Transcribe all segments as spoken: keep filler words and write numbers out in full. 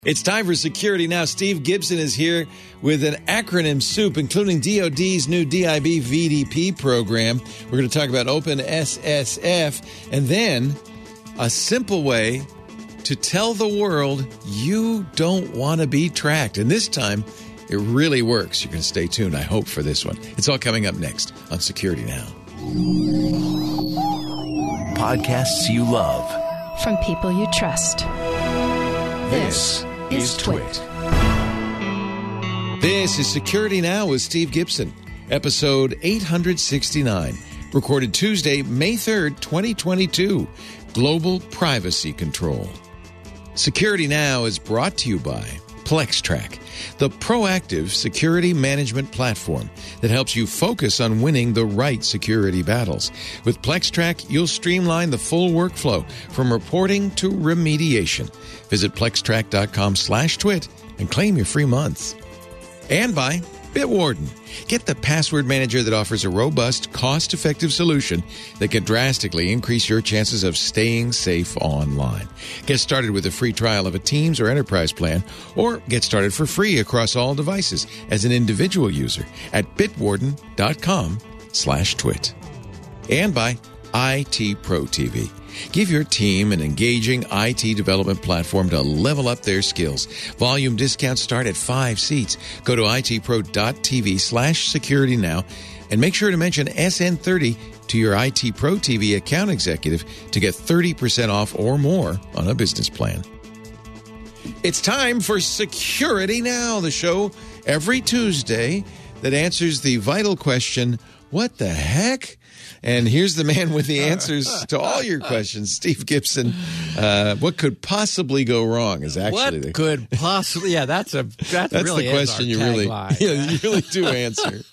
It's time for Security Now. Steve Gibson is here with an acronym soup, including D O D's new D I B V D P program. We're going to talk about Open S S F, and then a simple way to tell the world you don't want to be tracked. And this time, it really works. You're going to stay tuned, I hope, for this one. It's all coming up next on Security Now. Podcasts you love. From people you trust. This is Twit. This is Security Now with Steve Gibson, episode eight sixty-nine, recorded Tuesday, May third, twenty twenty-two, Global Privacy Control. Security Now is brought to you by PlexTrack, the proactive security management platform that helps you focus on winning the right security battles. With PlexTrack, you'll streamline the full workflow from reporting to remediation. Visit plextrack.com slash twit and claim your free month. And by Bitwarden. Get the password manager that offers a robust, cost-effective solution that can drastically increase your chances of staying safe online. Get started with a free trial of a Teams or Enterprise plan, or get started for free across all devices as an individual user at bitwarden.com slash twit. And by I T Pro T V. Give your team an engaging I T development platform to level up their skills. Volume discounts start at five seats. Go to itpro.tv slash security now and make sure to mention S N thirty to your I T Pro T V account executive to get thirty percent off or more on a business plan. It's time for Security Now, the show every Tuesday that answers the vital question, what the heck? And here's the man with the answers to all your questions, Steve Gibson. Uh, what could possibly go wrong is actually what the could possibly. Yeah, that's a that that's really the question is our you really tagline. yeah, you really do answer.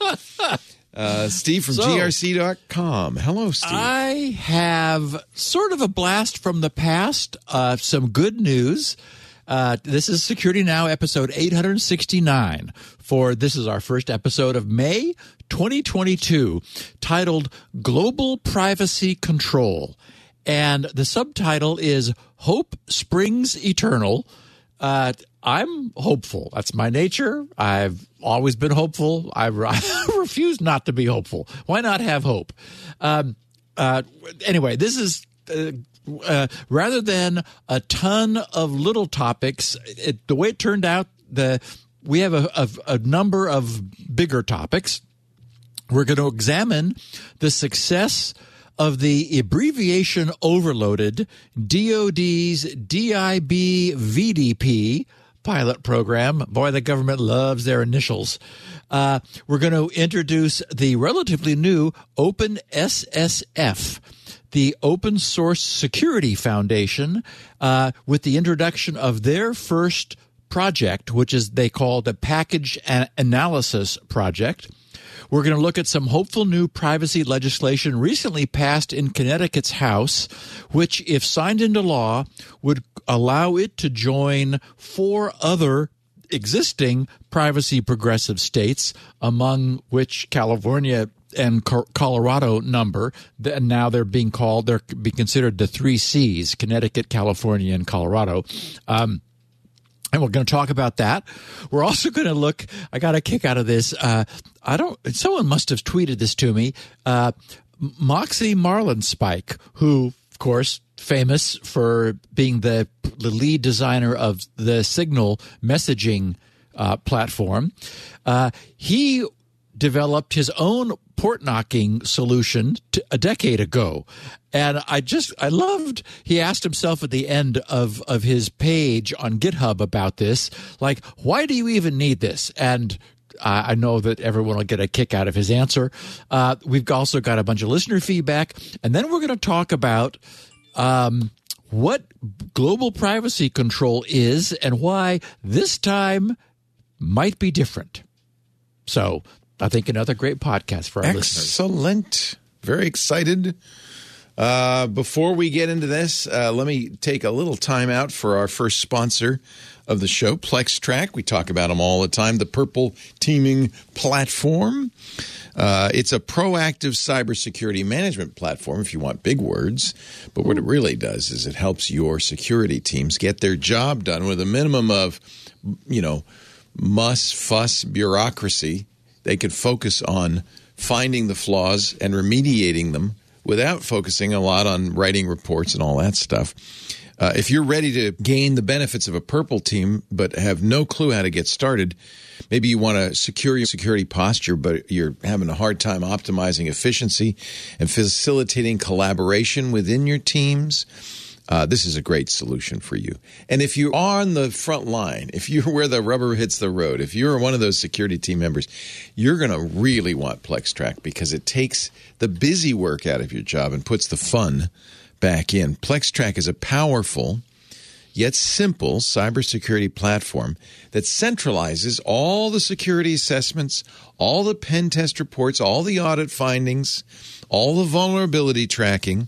Uh, Steve from So, G R C dot com. Hello, Steve. I have sort of a blast from the past. Uh, some good news. Uh, this is Security Now, episode eight sixty-nine. For this is our first episode of May twenty twenty-two, titled Global Privacy Control. And the subtitle is Hope Springs Eternal. Uh, I'm hopeful. That's my nature. I've always been hopeful. I, I refuse not to be hopeful. Why not have hope? Um, uh, anyway, this is... Uh, Uh, rather than a ton of little topics, it, the way it turned out, the we have a, a, a number of bigger topics. We're going to examine the success of the abbreviation overloaded D O D's D I B V D P pilot program. Boy, the government loves their initials. Uh, we're going to introduce the relatively new Open S S F, the Open Source Security Foundation, uh, with the introduction of their first project, which is they call the Package Analysis Project. We're going to look at some hopeful new privacy legislation recently passed in Connecticut's House, which, if signed into law, would allow it to join four other existing privacy progressive states, among which California and Colorado number, and now they're being called, they're being considered the three C's, Connecticut, California, and Colorado. Um, and we're going to talk about that. We're also going to look, I got a kick out of this. Uh, I don't, someone must have tweeted this to me. Uh, Moxie Marlinspike, who, of course, famous for being the, the lead designer of the Signal messaging uh, platform, uh, he developed his own port knocking solution to, a decade ago. And I just, I loved, he asked himself at the end of, of his page on GitHub about this, like, why do you even need this? And uh, I know that everyone will get a kick out of his answer. Uh, we've also got a bunch of listener feedback. And then we're going to talk about um, what global privacy control is and why this time might be different. So I think another great podcast for our Excellent. listeners. Excellent. Very excited. Uh, before we get into this, uh, let me take a little time out for our first sponsor of the show, PlexTrack. We talk about them all the time, the purple teaming platform. Uh, it's a proactive cybersecurity management platform, if you want big words. But what it really does is it helps your security teams get their job done with a minimum of, you know, muss, fuss, bureaucracy. They can focus on finding the flaws and remediating them without focusing a lot on writing reports and all that stuff. Uh, if you're ready to gain the benefits of a purple team but have no clue how to get started, maybe you want to secure your security posture, but you're having a hard time optimizing efficiency and facilitating collaboration within your teams, uh, this is a great solution for you. And if you're on the front line, if you're where the rubber hits the road, if you're one of those security team members, you're going to really want PlexTrack because it takes the busy work out of your job and puts the fun back in. PlexTrack is a powerful yet simple cybersecurity platform that centralizes all the security assessments, all the pen test reports, all the audit findings, all the vulnerability tracking,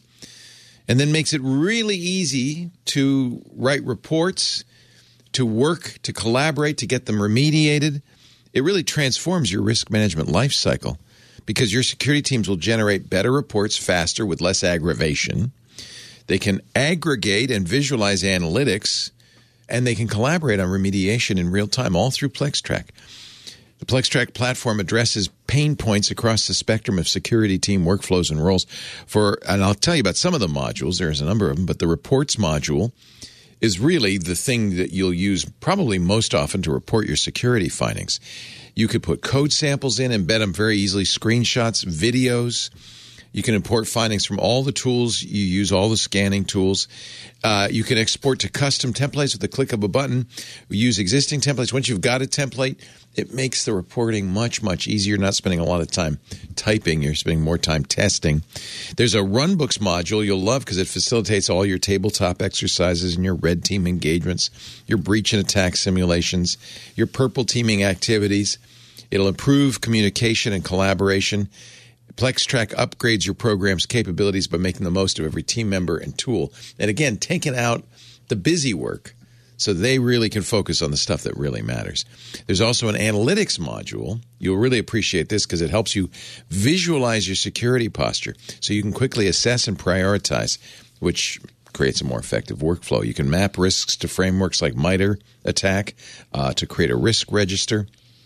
and then makes it really easy to write reports, to work, to collaborate, to get them remediated. It really transforms your risk management life cycle because your security teams will generate better reports faster with less aggravation. They can aggregate and visualize analytics, and they can collaborate on remediation in real time, all through PlexTrack. The PlexTrack platform addresses pain points across the spectrum of security team workflows and roles. For, and I'll tell you about some of the modules. There's a number of them, but the reports module is really the thing that you'll use probably most often to report your security findings. You could put code samples in, embed them very easily, screenshots, videos. You can import findings from all the tools. You use all the scanning tools. Uh, you can export to custom templates with the click of a button. We use existing templates. Once you've got a template, it makes the reporting much, much easier. You're not spending a lot of time typing. You're spending more time testing. There's a runbooks module you'll love because it facilitates all your tabletop exercises and your red team engagements, your breach and attack simulations, your purple teaming activities. It'll improve communication and collaboration. PlexTrack upgrades your program's capabilities by making the most of every team member and tool. And again, taking out the busy work so they really can focus on the stuff that really matters. There's also an analytics module. You'll really appreciate this because it helps you visualize your security posture so you can quickly assess and prioritize, which creates a more effective workflow. You can map risks to frameworks like MITRE ATT&CK uh, to create a risk register.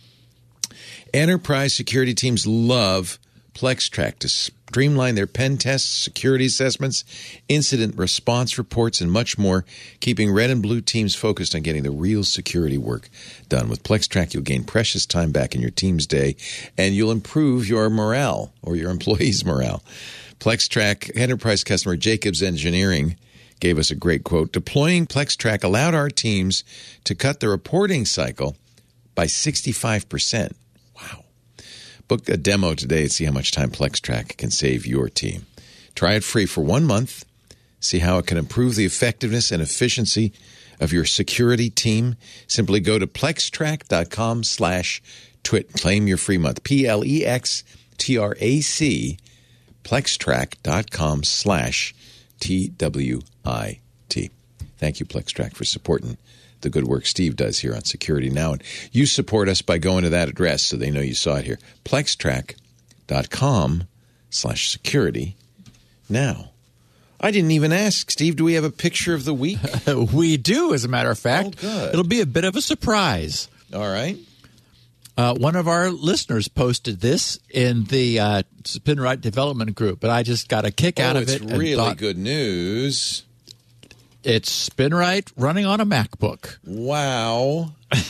Enterprise security teams love PlexTrack to streamline their pen tests, security assessments, incident response reports, and much more, keeping red and blue teams focused on getting the real security work done. With PlexTrack, you'll gain precious time back in your team's day, and you'll improve your morale or your employees' morale. PlexTrack enterprise customer Jacobs Engineering gave us a great quote. Deploying PlexTrack allowed our teams to cut the reporting cycle by sixty-five percent. Wow. Book a demo today and see how much time PlexTrack can save your team. Try it free for one month. See how it can improve the effectiveness and efficiency of your security team. Simply go to plextrack.com slash twit. Claim your free month. P L E X T R A C, plextrack.com slash T W I T. Thank you, PlexTrack, for supporting the good work Steve does here on Security Now. And you support us by going to that address so they know you saw it here. Plextrack.com slash security now. I didn't even ask, Steve, do we have a picture of the week? We do, as a matter of fact. Oh, good. It'll be a bit of a surprise. All right. Uh, one of our listeners posted this in the uh, SpinRite development group, but I just got a kick out oh, of it. It's really thought, good news. It's SpinRite running on a MacBook. Wow.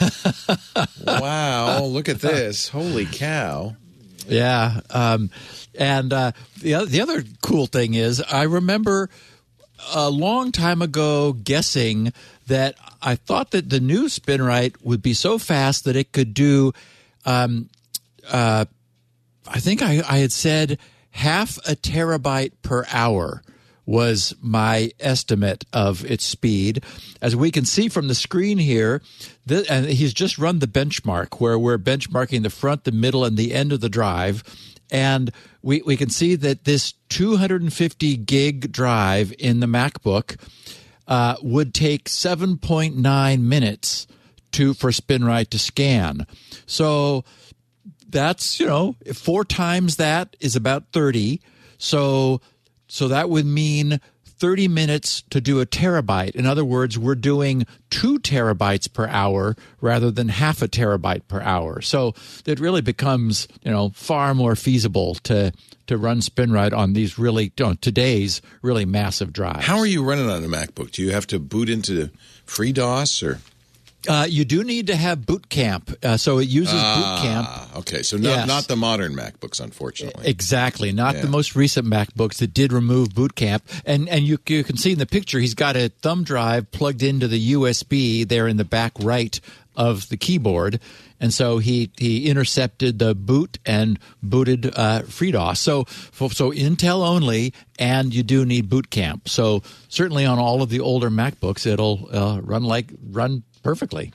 Wow. Look at this. Holy cow. Yeah. Um, and uh, the, other, the other cool thing is I remember a long time ago guessing that I thought that the new SpinRite would be so fast that it could do, um, uh, I think I, I had said half a terabyte per hour was my estimate of its speed. As we can see from the screen here, th- and he's just run the benchmark where we're benchmarking the front, the middle, and the end of the drive. And we, we can see that this two hundred fifty gig drive in the MacBook uh, would take seven point nine minutes to for SpinRite to scan. So that's, you know, four times that is about thirty. So so that would mean thirty minutes to do a terabyte. In other words, we're doing two terabytes per hour rather than half a terabyte per hour. So it really becomes, you know, far more feasible to to run SpinRite on these really, you know, today's really massive drives. How are you running on a MacBook? Do you have to boot into FreeDOS or? Uh, you do need to have Boot Camp, uh, so it uses ah, Boot Camp. Okay, so not, Yes. not the modern MacBooks, unfortunately. Exactly, not Yeah. the most recent MacBooks that did remove Boot Camp. And and you you can see in the picture he's got a thumb drive plugged into the U S B there in the back right of the keyboard, and so he he intercepted the boot and booted uh, FreeDOS. So so Intel only, and you do need Boot Camp. So certainly on all of the older MacBooks, it'll uh, run like run. perfectly.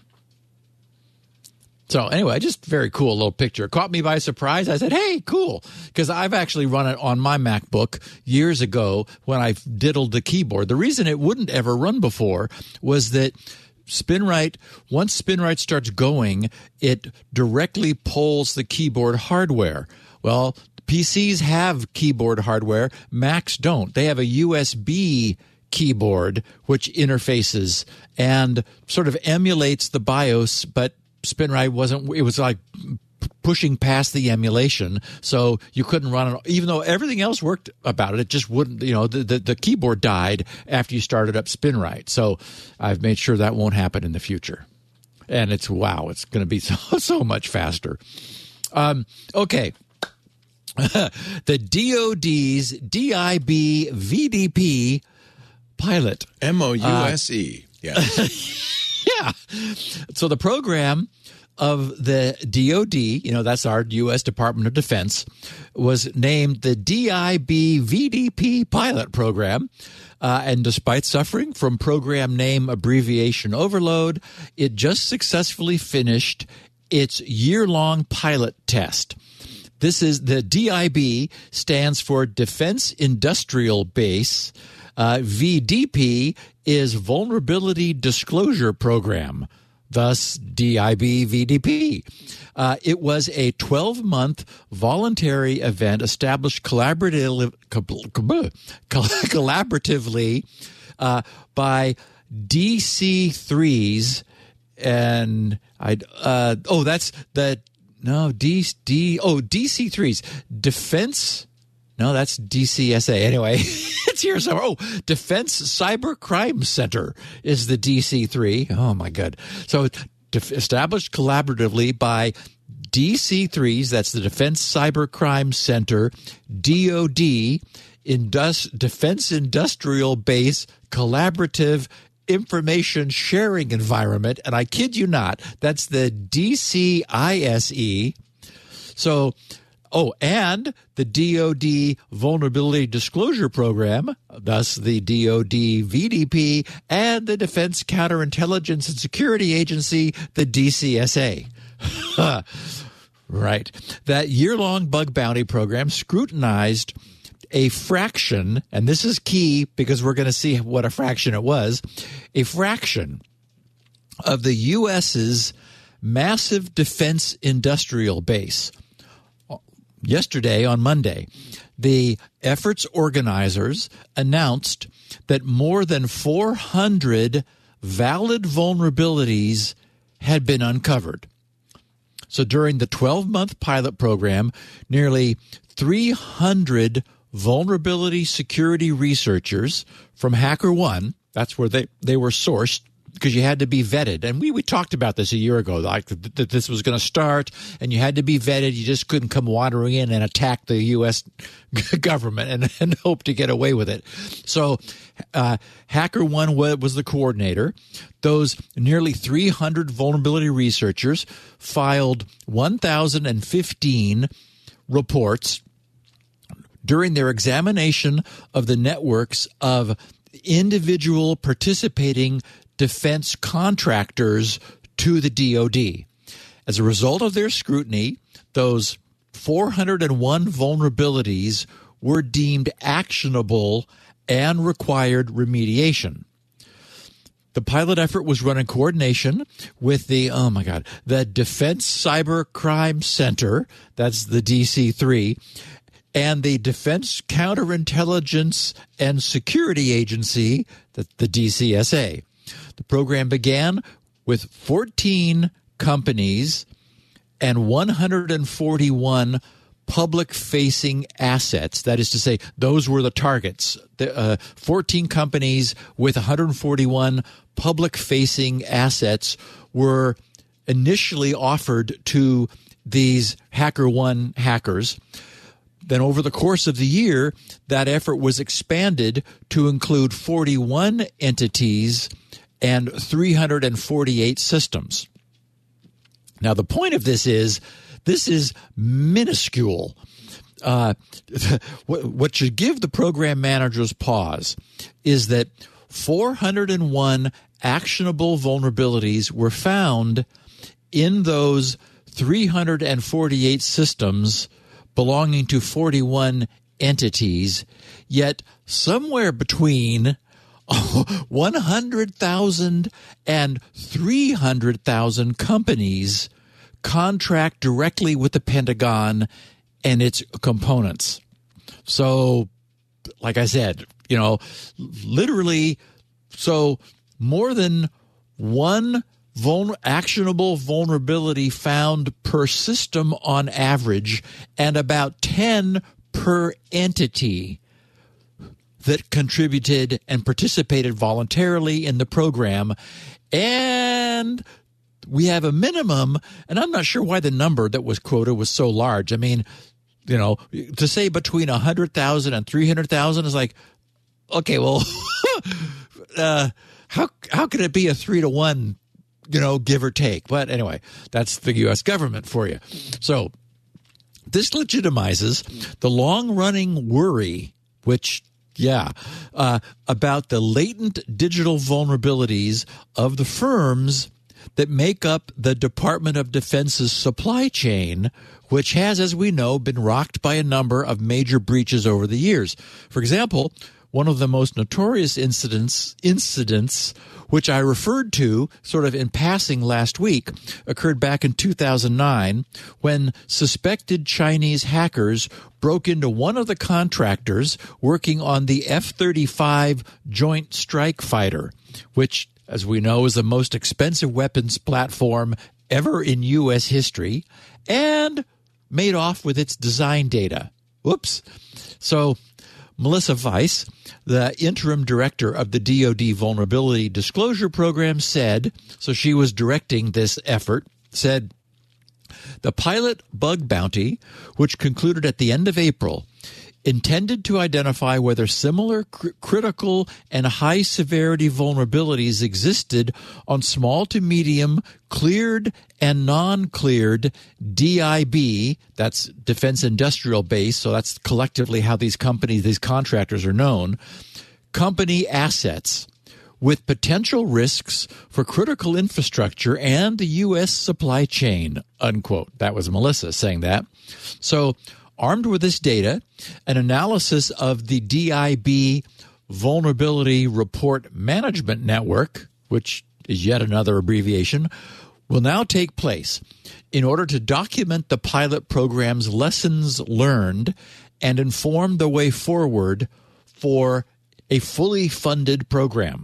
So anyway, just very cool little picture. Caught me by surprise. I said, hey, cool. Because I've actually run it on my MacBook years ago when I diddled the keyboard. The reason it wouldn't ever run before was that SpinRite, once SpinRite starts going, it directly pulls the keyboard hardware. Well, P Cs have keyboard hardware. Macs don't. They have a U S B keyboard which interfaces and sort of emulates the BIOS, but SpinRite wasn't. It was like pushing past the emulation, so you couldn't run it. Even though everything else worked about it, it just wouldn't. You know, the the, the keyboard died after you started up SpinRite. So I've made sure that won't happen in the future. And it's wow, it's going to be so so much faster. Um, okay. The D O D's D I B V D P pilot. M O U S E. Uh, yeah. Yeah. So the program of the D O D, you know, that's our U S Department of Defense, was named the D I B V D P pilot program. Uh, and despite suffering from program name abbreviation overload, it just successfully finished its year-long pilot test. This is the D I B stands for Defense Industrial Base. Uh, V D P is Vulnerability Disclosure Program, thus D I B V D P. Uh, it was a twelve-month voluntary event established collaboratively, collaboratively uh, by D C threes and I. Uh, oh, that's the no D D. Oh, D C threes Defense. No, that's D C S A. Anyway, it's here somewhere. Oh, Defense Cyber Crime Center is the D C three. Oh, my God. So def- established collaboratively by D C threes, that's the Defense Cyber Crime Center, D O D, Indus- Defense Industrial Base Collaborative Information Sharing Environment. And I kid you not, that's the D C I S E. So... Oh, and the D O D Vulnerability Disclosure Program, thus the D O D V D P, and the Defense Counterintelligence and Security Agency, the D C S A. Right. That year-long bug bounty program scrutinized a fraction, and this is key because we're going to see what a fraction it was, a fraction of the U S's massive defense industrial base. Yesterday, on Monday, the efforts organizers announced that more than four hundred valid vulnerabilities had been uncovered. So during the twelve-month pilot program, nearly three hundred vulnerability security researchers from HackerOne, that's where they, they were sourced, because you had to be vetted. And we, we talked about this a year ago, like that th- this was going to start, and you had to be vetted. You just couldn't come wandering in and attack the U S government and, and hope to get away with it. So uh, HackerOne was the coordinator. Those nearly three hundred vulnerability researchers filed one thousand fifteen reports during their examination of the networks of individual participating defense contractors to the D O D. As a result of their scrutiny, those four hundred one vulnerabilities were deemed actionable and required remediation. The pilot effort was run in coordination with the, oh my God, the Defense Cyber Crime Center, that's the D C three, and the Defense Counterintelligence and Security Agency, the, the D C S A. The program began with fourteen companies and one hundred forty-one public-facing assets. That is to say, those were the targets. The, uh, fourteen companies with one hundred forty-one public-facing assets were initially offered to these HackerOne hackers. Then over the course of the year, that effort was expanded to include forty-one entities and three hundred forty-eight systems. Now, the point of this is, this is minuscule. Uh, what should give the program managers pause is that four hundred one actionable vulnerabilities were found in those three hundred forty-eight systems belonging to forty-one entities, yet somewhere between one hundred thousand and three hundred thousand companies contract directly with the Pentagon and its components. So, like I said, you know, literally, so more than one vul- actionable vulnerability found per system on average, and about ten per entity that contributed and participated voluntarily in the program. And we have a minimum, and I'm not sure why the number that was quoted was so large. I mean, you know, to say between one hundred thousand and three hundred thousand is like, okay, well, uh, how how could it be a three to one, you know, give or take? But anyway, that's the U S government for you. So this legitimizes the long-running worry, which Yeah, uh, about the latent digital vulnerabilities of the firms that make up the Department of Defense's supply chain, which has, as we know, been rocked by a number of major breaches over the years. For example, one of the most notorious incidents, incidents which I referred to sort of in passing last week, occurred back in two thousand nine when suspected Chinese hackers broke into one of the contractors working on the F thirty-five Joint Strike Fighter, which, as we know, is the most expensive weapons platform ever in U S history, and made off with its design data. Whoops. So Melissa Weiss, the interim director of the D O D Vulnerability Disclosure Program, said, so she was directing this effort, said, the pilot bug bounty, which concluded at the end of April, intended to identify whether similar cr- critical and high-severity vulnerabilities existed on small to medium cleared and non-cleared D I B, that's Defense Industrial Base, so that's collectively how these companies, these contractors are known, company assets with potential risks for critical infrastructure and the U S supply chain, unquote. That was Melissa saying that. So, armed with this data, an analysis of the D I B Vulnerability Report Management Network, which is yet another abbreviation, will now take place in order to document the pilot program's lessons learned and inform the way forward for a fully funded program.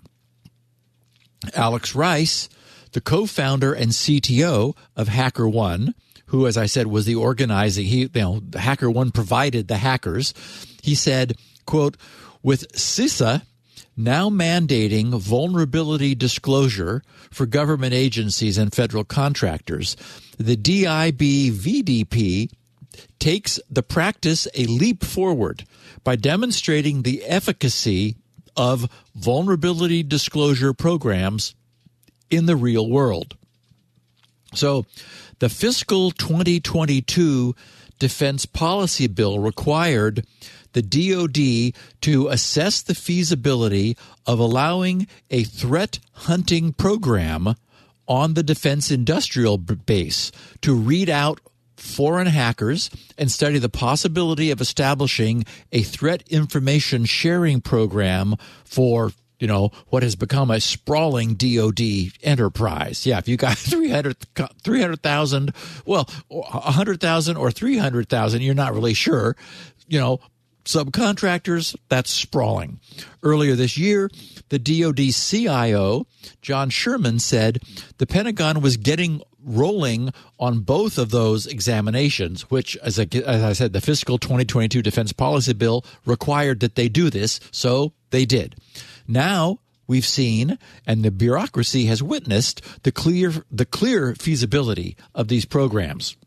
Alex Rice, the co-founder and C T O of HackerOne, who, as I said, was the organizing, he, you know, HackerOne provided the hackers. He said, quote, with CISA now mandating vulnerability disclosure for government agencies and federal contractors, the D I B V D P takes the practice a leap forward by demonstrating the efficacy of vulnerability disclosure programs in the real world. So, the fiscal twenty twenty-two Defense Policy Bill required the D O D to assess the feasibility of allowing a threat hunting program on the defense industrial base to read out foreign hackers and study the possibility of establishing a threat information sharing program for you know, what has become a sprawling D O D enterprise. Yeah, if you got three hundred thousand, well, one hundred thousand or three hundred thousand, you're not really sure. You know, subcontractors, that's sprawling. Earlier this year, the D O D C I O, John Sherman, said the Pentagon was getting rolling on both of those examinations, which, as I, as I said, the fiscal twenty twenty-two defense policy bill required that they do this, so they did. Now we've seen, and the bureaucracy has witnessed, the clear the clear feasibility of these programs.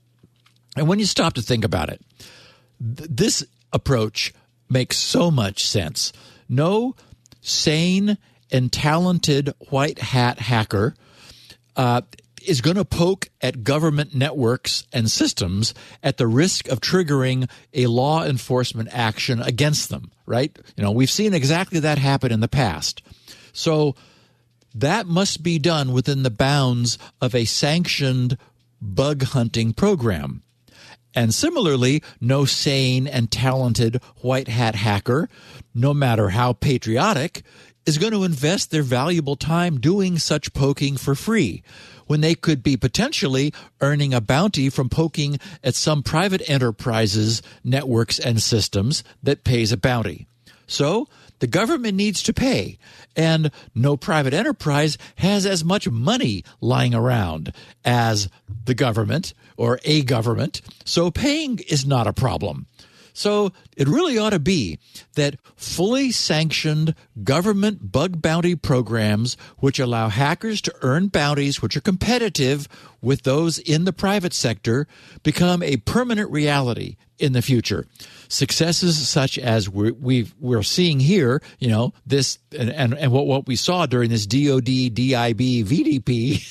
And when you stop to think about it, th- this approach makes so much sense. No sane and talented white hat hacker uh, is going to poke at government networks and systems at the risk of triggering a law enforcement action against them, right? You know, we've seen exactly that happen in the past. So that must be done within the bounds of a sanctioned bug hunting program. And similarly, no sane and talented white hat hacker, no matter how patriotic, is going to invest their valuable time doing such poking for free, when they could be potentially earning a bounty from poking at some private enterprises, networks, and systems that pays a bounty. So the government needs to pay, and no private enterprise has as much money lying around as the government or a government, so paying is not a problem. So it really ought to be that fully sanctioned government bug bounty programs which allow hackers to earn bounties which are competitive with those in the private sector become a permanent reality in the future. Successes such as we're, we've, we're seeing here, you know, this and, and, and what, what we saw during this D O D, D I B, V D P,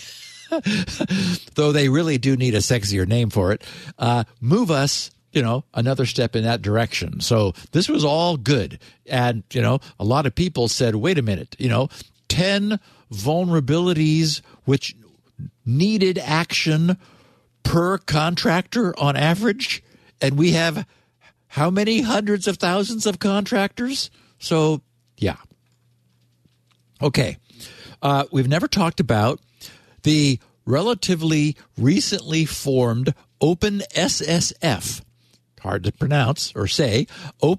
though they really do need a sexier name for it, uh, move us, you know, another step in that direction. So this was all good. And, you know, a lot of people said, wait a minute, you know, ten vulnerabilities which needed action per contractor on average. And we have how many hundreds of thousands of contractors? So, yeah. Okay. Uh, we've never talked about the relatively recently formed OpenSSF. Hard to pronounce or say.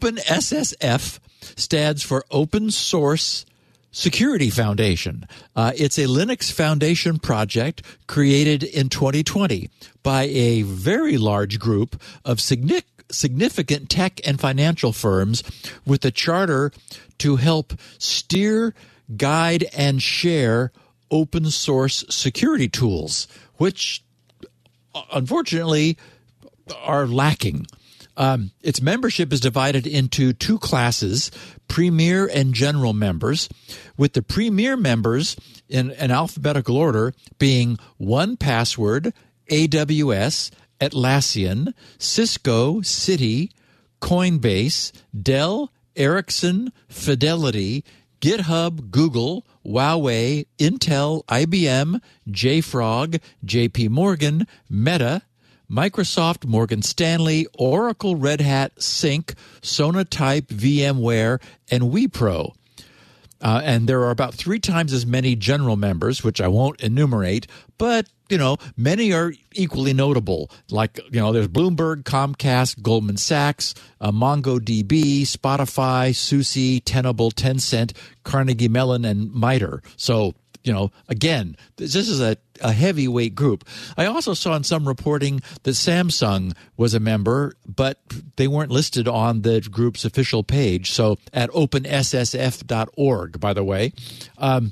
OpenSSF stands for Open Source Security Foundation. Uh, it's a Linux Foundation project created in twenty twenty by a very large group of signic- significant tech and financial firms with a charter to help steer, guide, and share open source security tools, which unfortunately are lacking. Um, its membership is divided into two classes, Premier and General members, with the Premier members in an alphabetical order being one Password, A W S, Atlassian, Cisco, Citi, Coinbase, Dell, Ericsson, Fidelity, GitHub, Google, Huawei, Intel, I B M, JFrog, J P Morgan, Meta, Microsoft, Morgan Stanley, Oracle, Red Hat, Sync, Sonatype, VMware, and Wipro. Uh, and there are about three times as many general members, which I won't enumerate, but, you know, many are equally notable. Like, you know, there's Bloomberg, Comcast, Goldman Sachs, uh, MongoDB, Spotify, SUSE, Tenable, Tencent, Carnegie Mellon, and MITRE. So, you know, again, this is a, a heavyweight group. I also saw in some reporting that Samsung was a member, but they weren't listed on the group's official page. So at open S S F dot org, by the way. Um,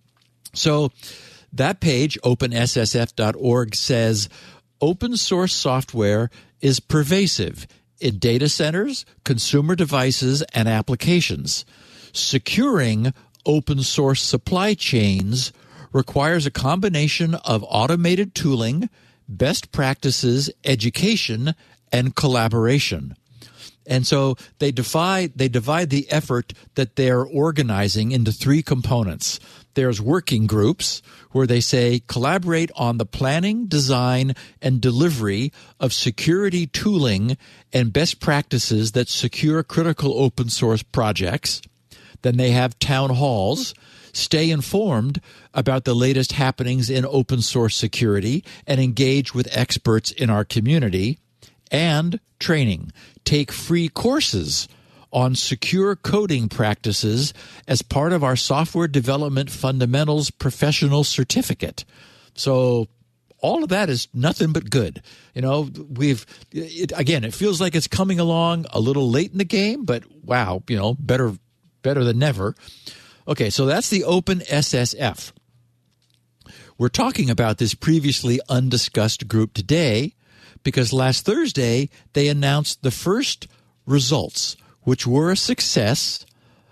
so that page, open S S F dot org, says open source software is pervasive in data centers, consumer devices, and applications. Securing open source supply chains requires a combination of automated tooling, best practices, education, and collaboration. And so they divide they divide the effort that they're organizing into three components. There's working groups where they say collaborate on the planning, design, and delivery of security tooling and best practices that secure critical open source projects. Then they have town halls, stay informed about the latest happenings in open source security, and engage with experts in our community, and training. Take free courses on secure coding practices as part of our Software Development Fundamentals Professional Certificate. So all of that is nothing but good. You know, we've, it, again, it feels like it's coming along a little late in the game, but wow, you know, better, better than never. Okay, so that's the Open S S F. We're talking about this previously undiscussed group today because last Thursday they announced the first results, which were a success,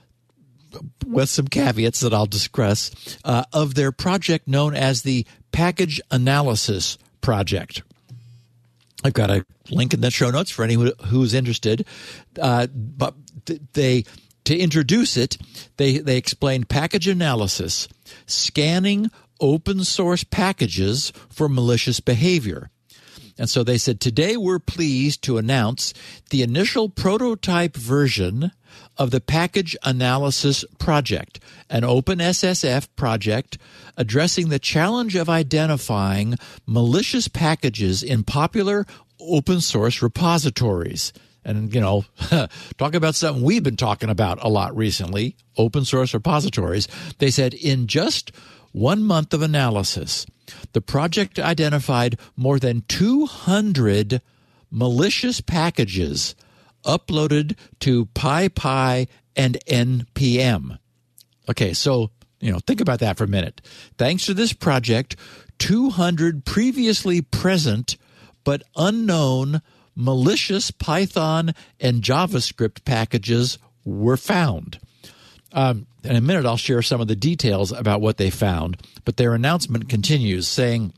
with some caveats that I'll discuss, uh, of their project known as the Package Analysis Project. I've got a link in the show notes for anyone who's interested. Uh, but they, to introduce it, they, they explained package analysis, scanning open source packages for malicious behavior. And so they said, today we're pleased to announce the initial prototype version of the Package Analysis Project, an Open S S F project addressing the challenge of identifying malicious packages in popular open source repositories. And, you know, talk about something we've been talking about a lot recently, open source repositories. They said in just one month of analysis, the project identified more than two hundred malicious packages uploaded to PyPI and N P M. Okay, so, you know, think about that for a minute. Thanks to this project, two hundred previously present but unknown malicious Python and JavaScript packages were found. Um, in a minute, I'll share some of the details about what they found, but their announcement continues saying,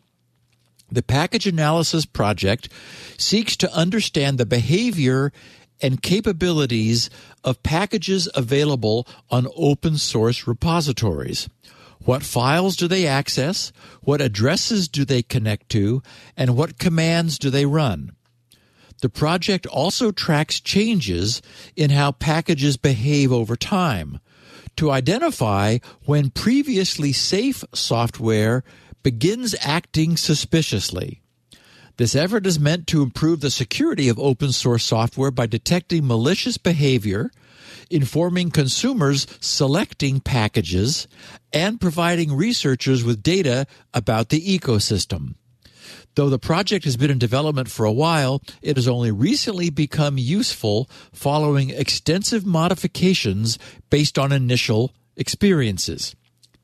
the Package Analysis Project seeks to understand the behavior and capabilities of packages available on open source repositories. What files do they access? What addresses do they connect to? And what commands do they run? The project also tracks changes in how packages behave over time to identify when previously safe software begins acting suspiciously. This effort is meant to improve the security of open source software by detecting malicious behavior, informing consumers selecting packages, and providing researchers with data about the ecosystem. Though the project has been in development for a while, it has only recently become useful following extensive modifications based on initial experiences.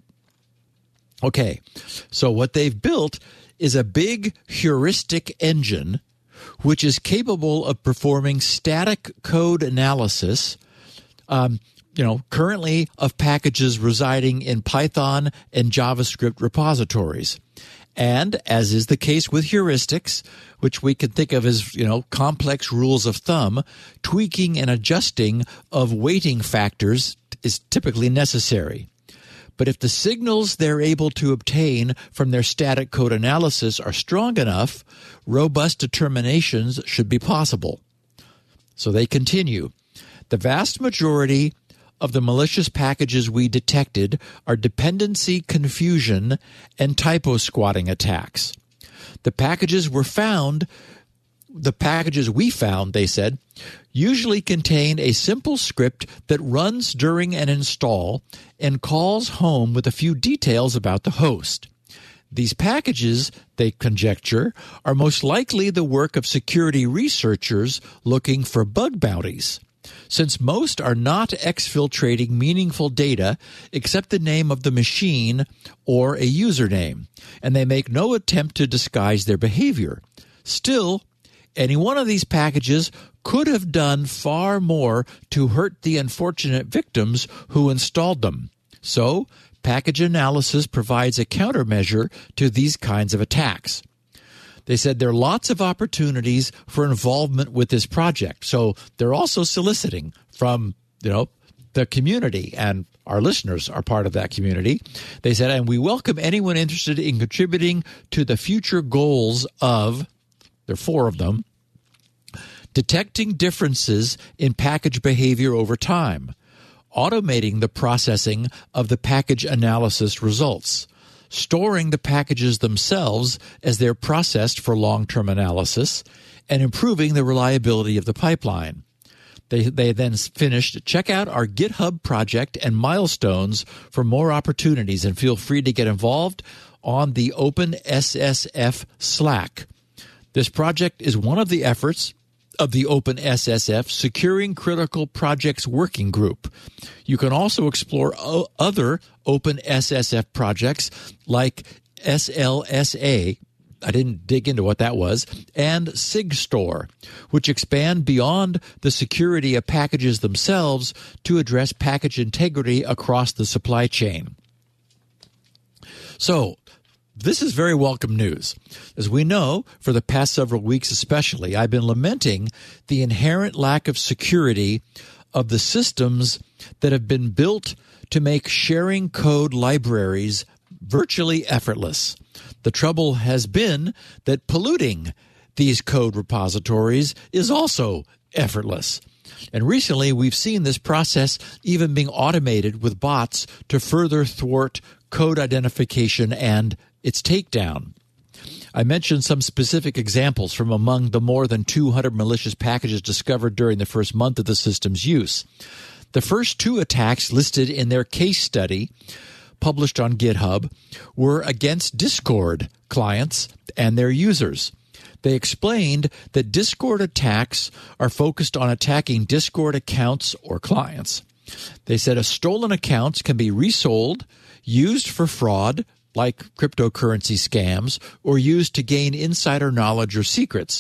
Okay, so what they've built is a big heuristic engine which is capable of performing static code analysis, um, you know, currently of packages residing in Python and JavaScript repositories. And as is the case with heuristics, which we can think of as, you know, complex rules of thumb, tweaking and adjusting of weighting factors is typically necessary. But if the signals they're able to obtain from their static code analysis are strong enough, robust determinations should be possible. So they continue. The vast majority of the malicious packages we detected are dependency confusion and typo squatting attacks. The packages were found, the packages we found, they said, usually contain a simple script that runs during an install and calls home with a few details about the host. These packages, they conjecture, are most likely the work of security researchers looking for bug bounties, since most are not exfiltrating meaningful data except the name of the machine or a username, and they make no attempt to disguise their behavior. Still, any one of these packages could have done far more to hurt the unfortunate victims who installed them. So, package analysis provides a countermeasure to these kinds of attacks. They said there are lots of opportunities for involvement with this project. So they're also soliciting from, you know, the community, and our listeners are part of that community. They said, and we welcome anyone interested in contributing to the future goals of, there are four of them, detecting differences in package behavior over time, automating the processing of the package analysis results, storing the packages themselves as they're processed for long-term analysis, and improving the reliability of the pipeline. They, they then finished, check out our GitHub project and milestones for more opportunities, and feel free to get involved on the OpenSSF Slack. This project is one of the efforts of the OpenSSF Securing Critical Projects Working Group. You can also explore o- other OpenSSF projects like S L S A, I didn't dig into what that was, and SigStore, which expand beyond the security of packages themselves to address package integrity across the supply chain. So, this is very welcome news. As we know, for the past several weeks especially, I've been lamenting the inherent lack of security of the systems that have been built to make sharing code libraries virtually effortless. The trouble has been that polluting these code repositories is also effortless. And recently, we've seen this process even being automated with bots to further thwart code identification and its takedown. I mentioned some specific examples from among the more than two hundred malicious packages discovered during the first month of the system's use. The first two attacks listed in their case study, published on GitHub, were against Discord clients and their users. They explained that Discord attacks are focused on attacking Discord accounts or clients. They said a stolen accounts can be resold, used for fraud, like cryptocurrency scams, or used to gain insider knowledge or secrets.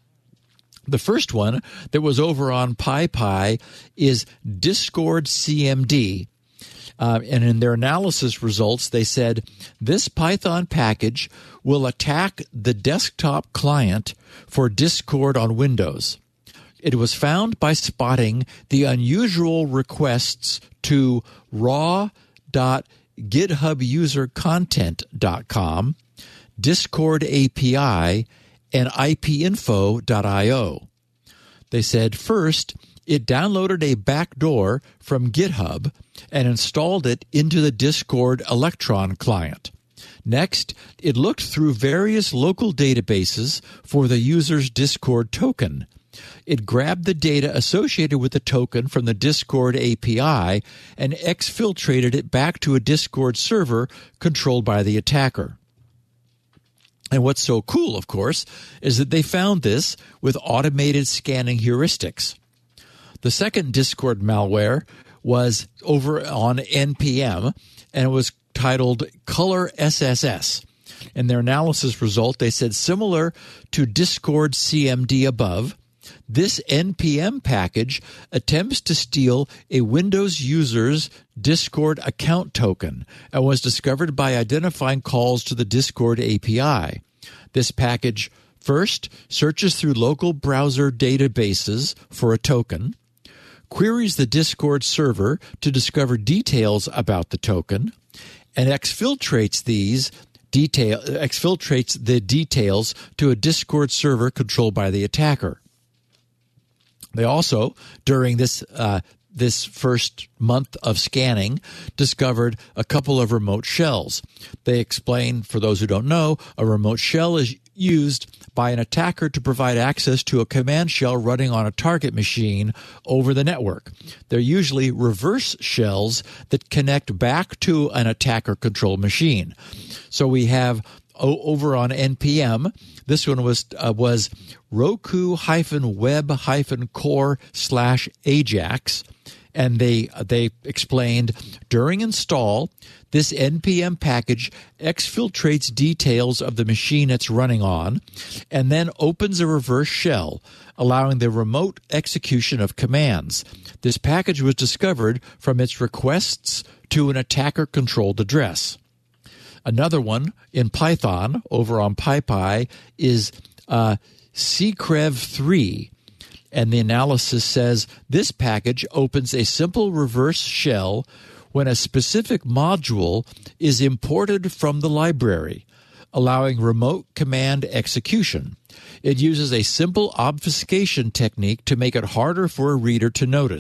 The first one that was over on PyPy is Discord C M D. Uh, and in their analysis results, they said this Python package will attack the desktop client for Discord on Windows. It was found by spotting the unusual requests to raw dot github user content dot com, Discord A P I, and I P info dot io. They said first, it downloaded a backdoor from GitHub and installed it into the Discord Electron client. Next, it looked through various local databases for the user's Discord token. It grabbed the data associated with the token from the Discord A P I and exfiltrated it back to a Discord server controlled by the attacker. And what's so cool, of course, is that they found this with automated scanning heuristics. The second Discord malware was over on N P M, and it was titled Color S S S. In their analysis result, they said similar to Discord C M D above, this N P M package attempts to steal a Windows user's Discord account token and was discovered by identifying calls to the Discord A P I. This package first searches through local browser databases for a token, queries the Discord server to discover details about the token, and exfiltrates these detail exfiltrates the details to a Discord server controlled by the attacker. They also, during this uh, this first month of scanning, discovered a couple of remote shells. They explain, for those who don't know, a remote shell is used by an attacker to provide access to a command shell running on a target machine over the network. They're usually reverse shells that connect back to an attacker-controlled machine. So we have o- over on N P M, this one was uh, was Roku-web-core slash Ajax. And they they explained during install, this N P M package exfiltrates details of the machine it's running on and then opens a reverse shell, allowing the remote execution of commands. This package was discovered from its requests to an attacker-controlled address. Another one in Python over on PyPy is uh, Ccrev three. And the analysis says this package opens a simple reverse shell when a specific module is imported from the library, allowing remote command execution. It uses a simple obfuscation technique to make it harder for a reader to notice.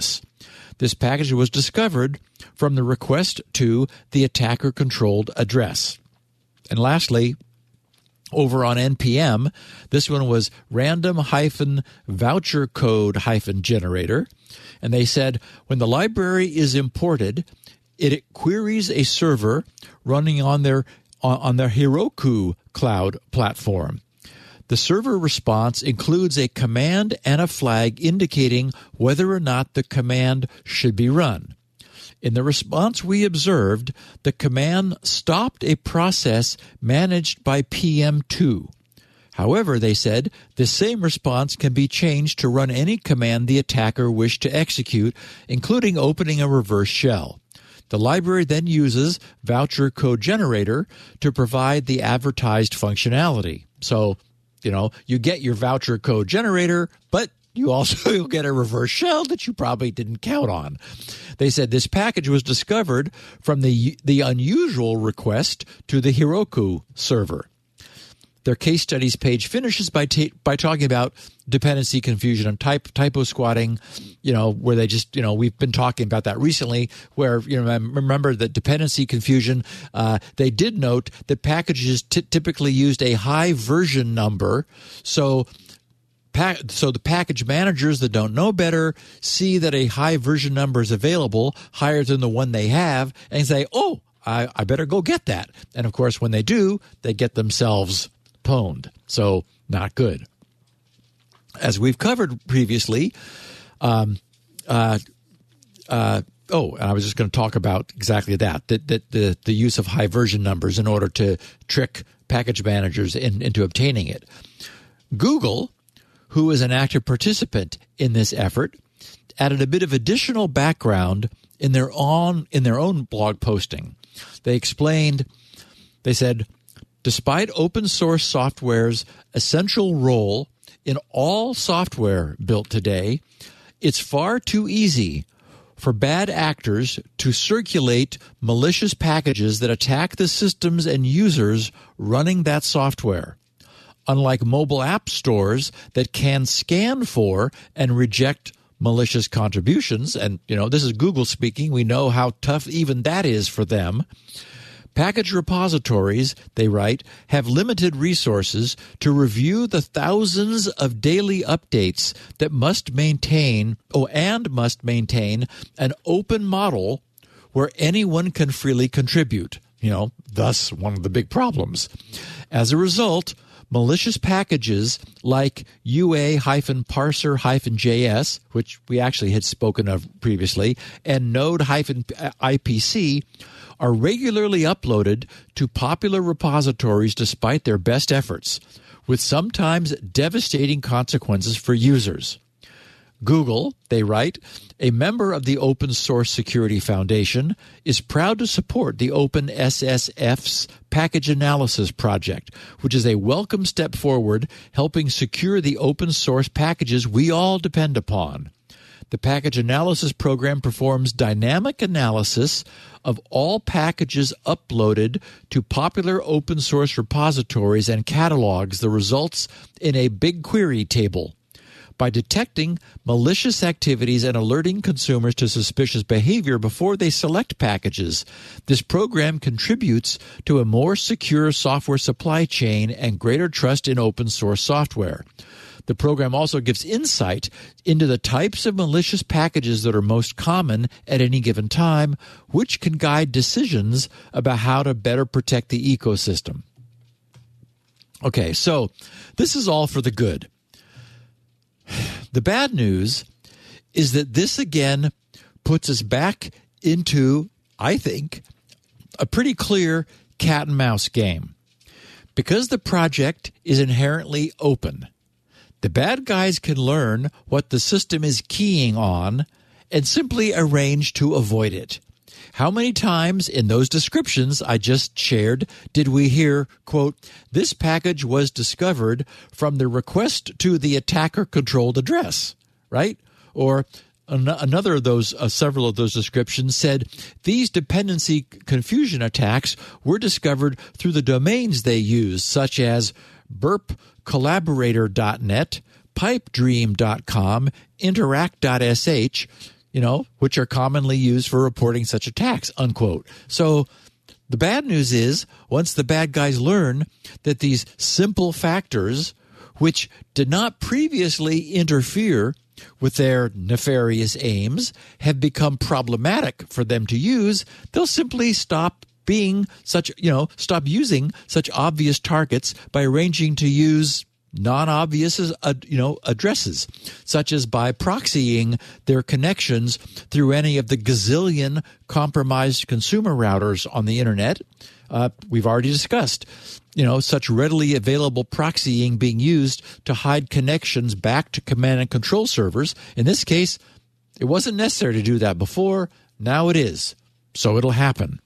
This package was discovered from the request to the attacker-controlled address. And lastly, over on N P M, this one was random hyphen voucher code hyphen generator. And they said when the library is imported, it queries a server running on their on their Heroku cloud platform. The server response includes a command and a flag indicating whether or not the command should be run. In the response we observed, the command stopped a process managed by P M two. However, they said, the same response can be changed to run any command the attacker wished to execute, including opening a reverse shell. The library then uses Voucher Code Generator to provide the advertised functionality. So, you know, you get your Voucher Code Generator, but you also you'll get a reverse shell that you probably didn't count on. They said this package was discovered from the the unusual request to the Heroku server. Their case studies page finishes by ta- by talking about dependency confusion and type typo squatting, you know, where they just, you know, we've been talking about that recently, where, you know, remember that dependency confusion, uh, they did note that packages t- typically used a high version number. So pa- so the package managers that don't know better see that a high version number is available, higher than the one they have, and say, oh, I, I better go get that. And of course, when they do, they get themselves pwned. So not good. As we've covered previously, um, uh, uh, oh, and I was just going to talk about exactly that, that, that the, the use of high version numbers in order to trick package managers in, into obtaining it. Google, who is an active participant in this effort, added a bit of additional background in their own, in their own blog posting. They explained, they said, despite open source software's essential role in all software built today, it's far too easy for bad actors to circulate malicious packages that attack the systems and users running that software. Unlike mobile app stores that can scan for and reject malicious contributions, and you know, this is Google speaking, we know how tough even that is for them. Package repositories, they write, have limited resources to review the thousands of daily updates that must maintain, oh, and must maintain an open model where anyone can freely contribute. You know, thus one of the big problems. As a result, malicious packages like U A-parser-J S, which we actually had spoken of previously, and Node-I P C are regularly uploaded to popular repositories despite their best efforts, with sometimes devastating consequences for users. Google, they write, a member of the Open Source Security Foundation, is proud to support the OpenSSF's Package Analysis Project, which is a welcome step forward helping secure the open source packages we all depend upon. The Package Analysis Program performs dynamic analysis of all packages uploaded to popular open source repositories and catalogs the results in a BigQuery table. By detecting malicious activities and alerting consumers to suspicious behavior before they select packages, this program contributes to a more secure software supply chain and greater trust in open source software. The program also gives insight into the types of malicious packages that are most common at any given time, which can guide decisions about how to better protect the ecosystem. Okay, so this is all for the good. The bad news is that this again puts us back into, I think, a pretty clear cat and mouse game. Because the project is inherently open, the bad guys can learn what the system is keying on and simply arrange to avoid it. How many times in those descriptions I just shared did we hear, quote, this package was discovered from the request to the attacker-controlled address, right? Or an- another of those, uh, several of those descriptions said, these dependency confusion attacks were discovered through the domains they used, such as burp collaborator dot net, pipedream dot com, interact dot s h, you know, which are commonly used for reporting such attacks, unquote. So the bad news is, once the bad guys learn that these simple factors, which did not previously interfere with their nefarious aims, have become problematic for them to use, they'll simply stop being such, you know, stop using such obvious targets by arranging to use non-obvious, uh, you know, addresses, such as by proxying their connections through any of the gazillion compromised consumer routers on the internet. Uh, we've already discussed, you know, such readily available proxying being used to hide connections back to command and control servers. In this case, it wasn't necessary to do that before. Now it is. So it'll happen.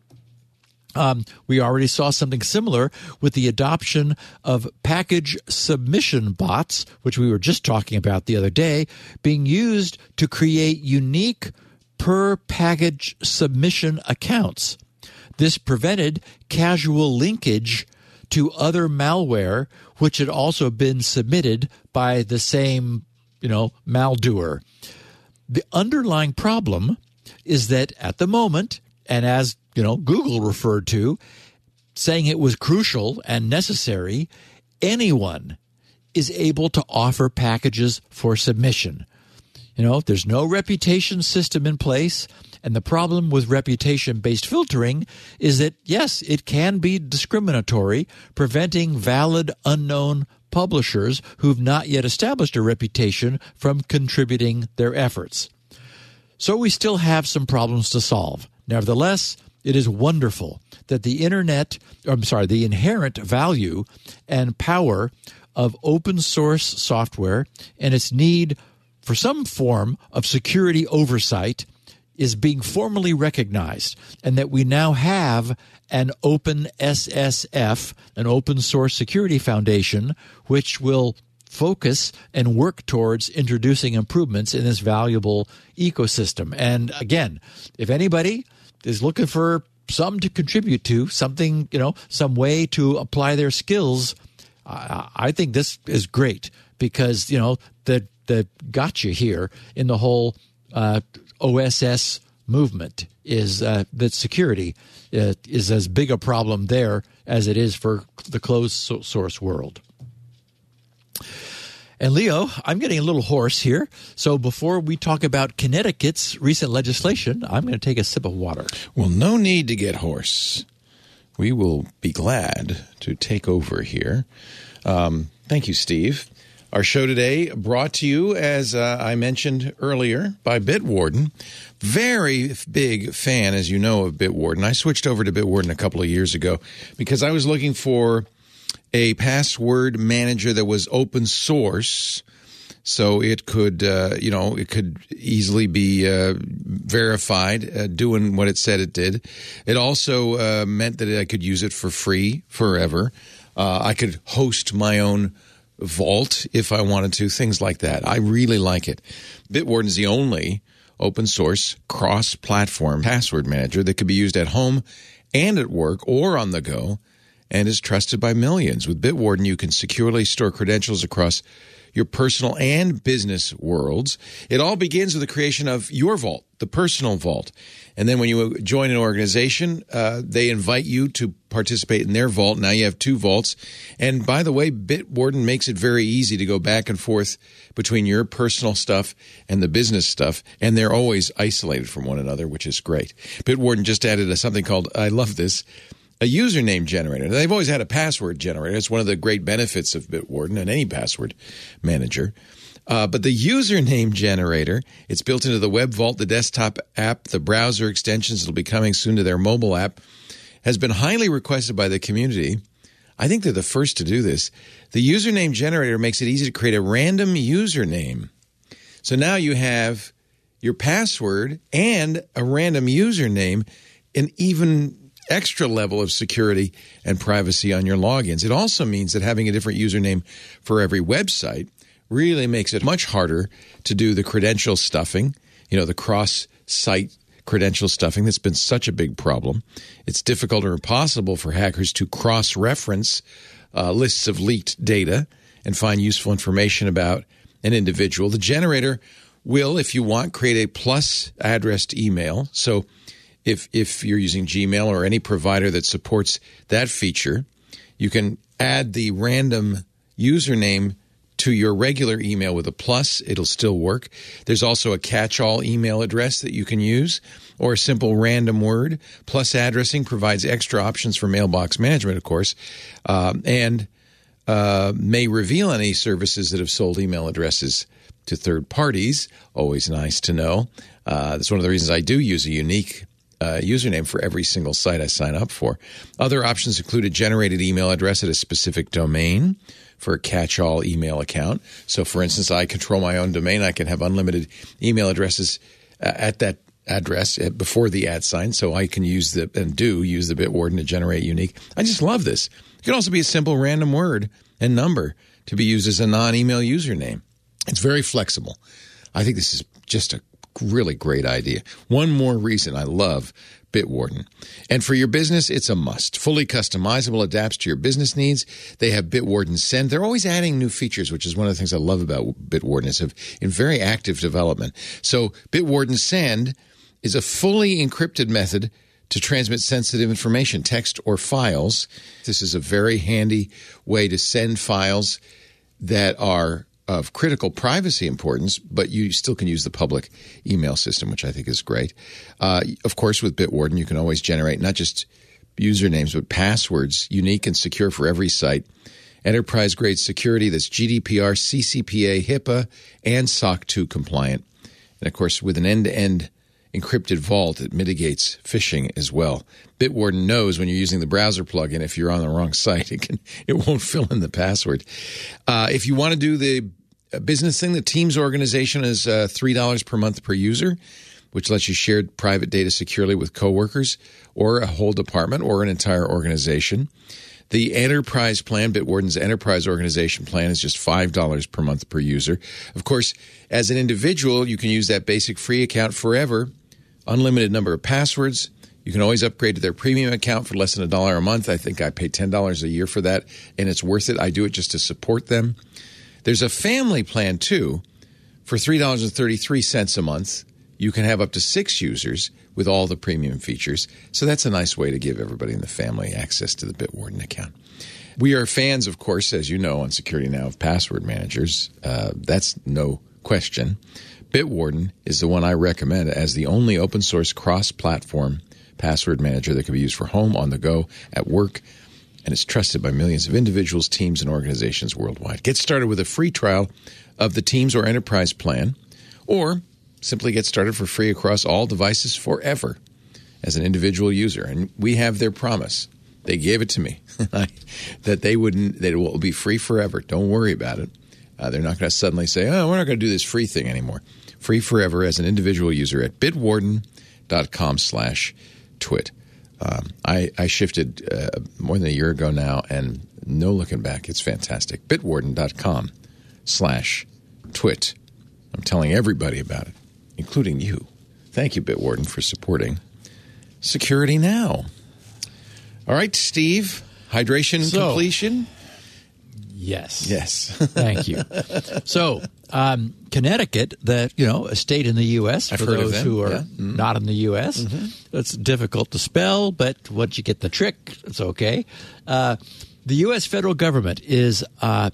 Um, we already saw something similar with the adoption of package submission bots, which we were just talking about the other day, being used to create unique per package submission accounts. This prevented casual linkage to other malware, which had also been submitted by the same, you know, maldoer. The underlying problem is that at the moment, and as you know, Google referred to, saying it was crucial and necessary, anyone is able to offer packages for submission. You know, there's no reputation system in place, and the problem with reputation-based filtering is that, yes, it can be discriminatory, preventing valid unknown publishers who've not yet established a reputation from contributing their efforts. So we still have some problems to solve. Nevertheless, it is wonderful that the internet, I'm sorry, the inherent value and power of open source software and its need for some form of security oversight is being formally recognized, and that we now have an open S S F, an open source security foundation, which will focus and work towards introducing improvements in this valuable ecosystem. And again, if anybody is looking for something to contribute to, something, you know, some way to apply their skills, I, I think this is great because, you know, the the gotcha here in the whole uh, O S S movement is uh, that security uh, is as big a problem there as it is for the closed source world. And Leo, I'm getting a little hoarse here. So before we talk about Connecticut's recent legislation, I'm going to take a sip of water. Well, no need to get hoarse. We will be glad to take over here. Um, thank you, Steve. Our show today brought to you, as uh, I mentioned earlier, by Bitwarden. Very big fan, as you know, of Bitwarden. I switched over to Bitwarden a couple of years ago because I was looking for a password manager that was open source, so it could, uh, you know, it could easily be uh, verified, uh, doing what it said it did. It also uh, meant that I could use it for free forever. Uh, I could host my own vault if I wanted to, things like that. I really like it. Bitwarden is the only open source cross-platform password manager that could be used at home and at work or on the go, and is trusted by millions. With Bitwarden, you can securely store credentials across your personal and business worlds. It all begins with the creation of your vault, the personal vault. And then when you join an organization, uh, they invite you to participate in their vault. Now you have two vaults. And by the way, Bitwarden makes it very easy to go back and forth between your personal stuff and the business stuff. And they're always isolated from one another, which is great. Bitwarden just added a, something called, I love this, a username generator. They've always had a password generator. It's one of the great benefits of Bitwarden and any password manager. Uh, but the username generator, it's built into the Web Vault, the desktop app, the browser extensions that'll be coming soon to their mobile app, has been highly requested by the community. I think they're the first to do this. The username generator makes it easy to create a random username. So now you have your password and a random username, and even extra level of security and privacy on your logins. It also means that having a different username for every website really makes it much harder to do the credential stuffing, you know, the cross-site credential stuffing that's been such a big problem. It's difficult or impossible for hackers to cross-reference uh, lists of leaked data and find useful information about an individual. The generator will, if you want, create a plus addressed email. So if if you're using Gmail or any provider that supports that feature, you can add the random username to your regular email with a plus. It'll still work. There's also a catch-all email address that you can use, or a simple random word. Plus addressing provides extra options for mailbox management, of course, um, and uh, may reveal any services that have sold email addresses to third parties. Always nice to know. Uh, that's one of the reasons I do use a unique uh, username for every single site I sign up for. Other options include a generated email address at a specific domain for a catch-all email account. So, for instance, I control my own domain. I can have unlimited email addresses uh, at that address uh, before the at sign, so I can use the and do use the Bitwarden to generate unique. I just love this. It can also be a simple random word and number to be used as a non-email username. It's very flexible. I think this is just a really great idea. One more reason I love Bitwarden. And for your business, it's a must. Fully customizable, adapts to your business needs. They have Bitwarden Send. They're always adding new features, which is one of the things I love about Bitwarden. It's in very active development. So Bitwarden Send is a fully encrypted method to transmit sensitive information, text or files. This is a very handy way to send files that are of critical privacy importance, but you still can use the public email system, which I think is great. Uh, of course, with Bitwarden, you can always generate not just usernames, but passwords, unique and secure for every site. Enterprise-grade security that's G D P R, C C P A, HIPAA, and S O C two compliant. And, of course, with an end-to-end encrypted vault, it mitigates phishing as well. Bitwarden knows when you're using the browser plugin, if you're on the wrong site, it can it won't fill in the password. Uh, if you want to do the business thing, the Teams organization is uh, three dollars per month per user, which lets you share private data securely with coworkers or a whole department or an entire organization. The enterprise plan, Bitwarden's enterprise organization plan, is just five dollars per month per user. Of course, as an individual, you can use that basic free account forever, unlimited number of passwords. You can always upgrade to their premium account for less than a dollar a month. I think I pay ten dollars a year for that, and it's worth it. I do it just to support them. There's a family plan, too. For three dollars and thirty-three cents a month, you can have up to six users with all the premium features. So that's a nice way to give everybody in the family access to the Bitwarden account. We are fans, of course, as you know, on Security Now, of password managers. Uh, that's no question. Bitwarden is the one I recommend as the only open-source cross-platform password manager that can be used for home, on the go, at work, and it's trusted by millions of individuals, teams, and organizations worldwide. Get started with a free trial of the Teams or Enterprise plan, or simply get started for free across all devices forever as an individual user. And we have their promise. They gave it to me that they wouldn't, that it will be free forever. Don't worry about it. Uh, they're not going to suddenly say, oh, we're not going to do this free thing anymore. Free forever as an individual user at bitwarden.com slash twit. Um, I, I shifted uh, more than a year ago now, and no looking back. It's fantastic. bitwarden.com slash twit. I'm telling everybody about it, including you. Thank you, Bitwarden, for supporting Security Now. All right, Steve, hydration So, completion? Yes. Yes. Thank you. So, um, Connecticut, the you know, a state in the U S I've for heard of those them, who are yeah. Mm-hmm. not in the U S Mm-hmm. It's difficult to spell, but once you get the trick, it's okay. Uh, the U S federal government is uh,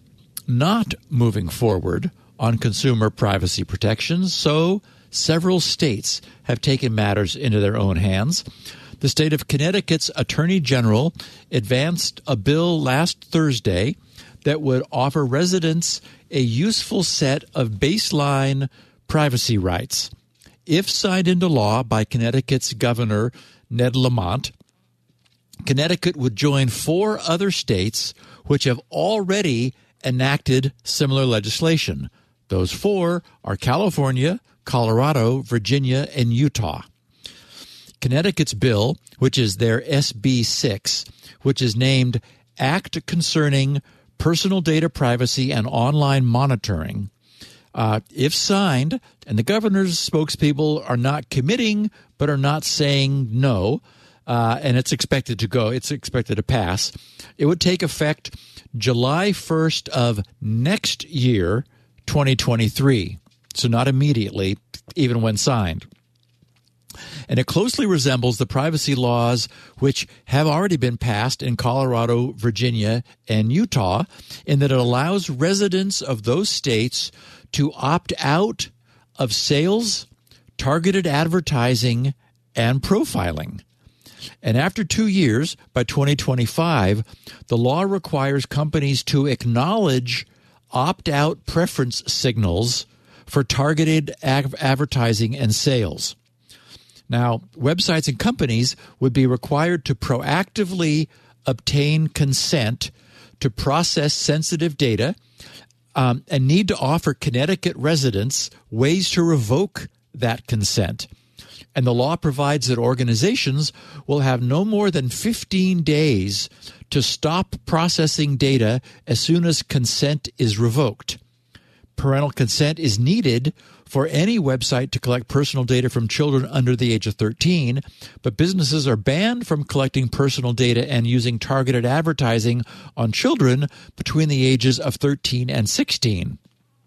not moving forward on consumer privacy protections, so several states have taken matters into their own hands. The state of Connecticut's Attorney General advanced a bill last Thursday that would offer residents a useful set of baseline privacy rights. If signed into law by Connecticut's Governor Ned Lamont, Connecticut would join four other states which have already enacted similar legislation. Those four are California, Colorado, Virginia, and Utah. Connecticut's bill, which is their S B six, which is named Act Concerning Personal Data Privacy and Online Monitoring, uh, if signed, and the governor's spokespeople are not committing but are not saying no, uh, and it's expected to go, it's expected to pass, it would take effect July first of next year, twenty twenty-three. so not immediately, even when signed. And it closely resembles the privacy laws which have already been passed in Colorado, Virginia, and Utah, in that it allows residents of those states to opt out of sales, targeted advertising, and profiling. And after two years, by twenty twenty-five, the law requires companies to acknowledge opt-out preference signals for targeted ag- advertising and sales. Now, websites and companies would be required to proactively obtain consent to process sensitive data um, and need to offer Connecticut residents ways to revoke that consent. And the law provides that organizations will have no more than fifteen days to stop processing data as soon as consent is revoked. Parental consent is needed for any website to collect personal data from children under the age of thirteen, but businesses are banned from collecting personal data and using targeted advertising on children between the ages of thirteen and sixteen.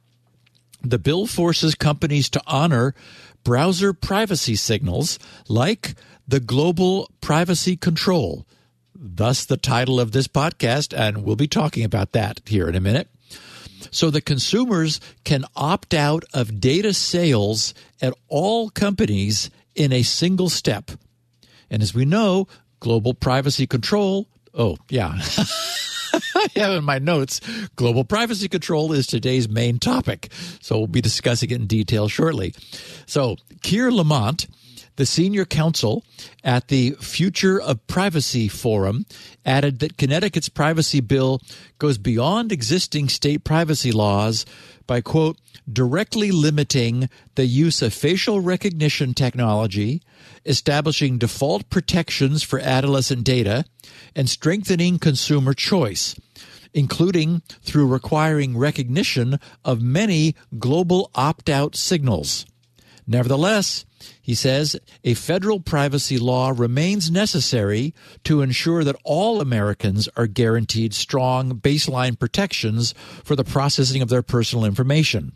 The bill forces companies to honor browser privacy signals like the Global Privacy Control, thus the title of this podcast, and we'll be talking about that here in a minute. So the consumers can opt out of data sales at all companies in a single step. And as we know, global privacy control, oh, yeah, I have in my notes, global privacy control is today's main topic. So we'll be discussing it in detail shortly. So Keir Lamont, the senior counsel at the Future of Privacy Forum, added that Connecticut's privacy bill goes beyond existing state privacy laws by, quote, directly limiting the use of facial recognition technology, establishing default protections for adolescent data, and strengthening consumer choice, including through requiring recognition of many global opt-out signals. Nevertheless, he says, a federal privacy law remains necessary to ensure that all Americans are guaranteed strong baseline protections for the processing of their personal information.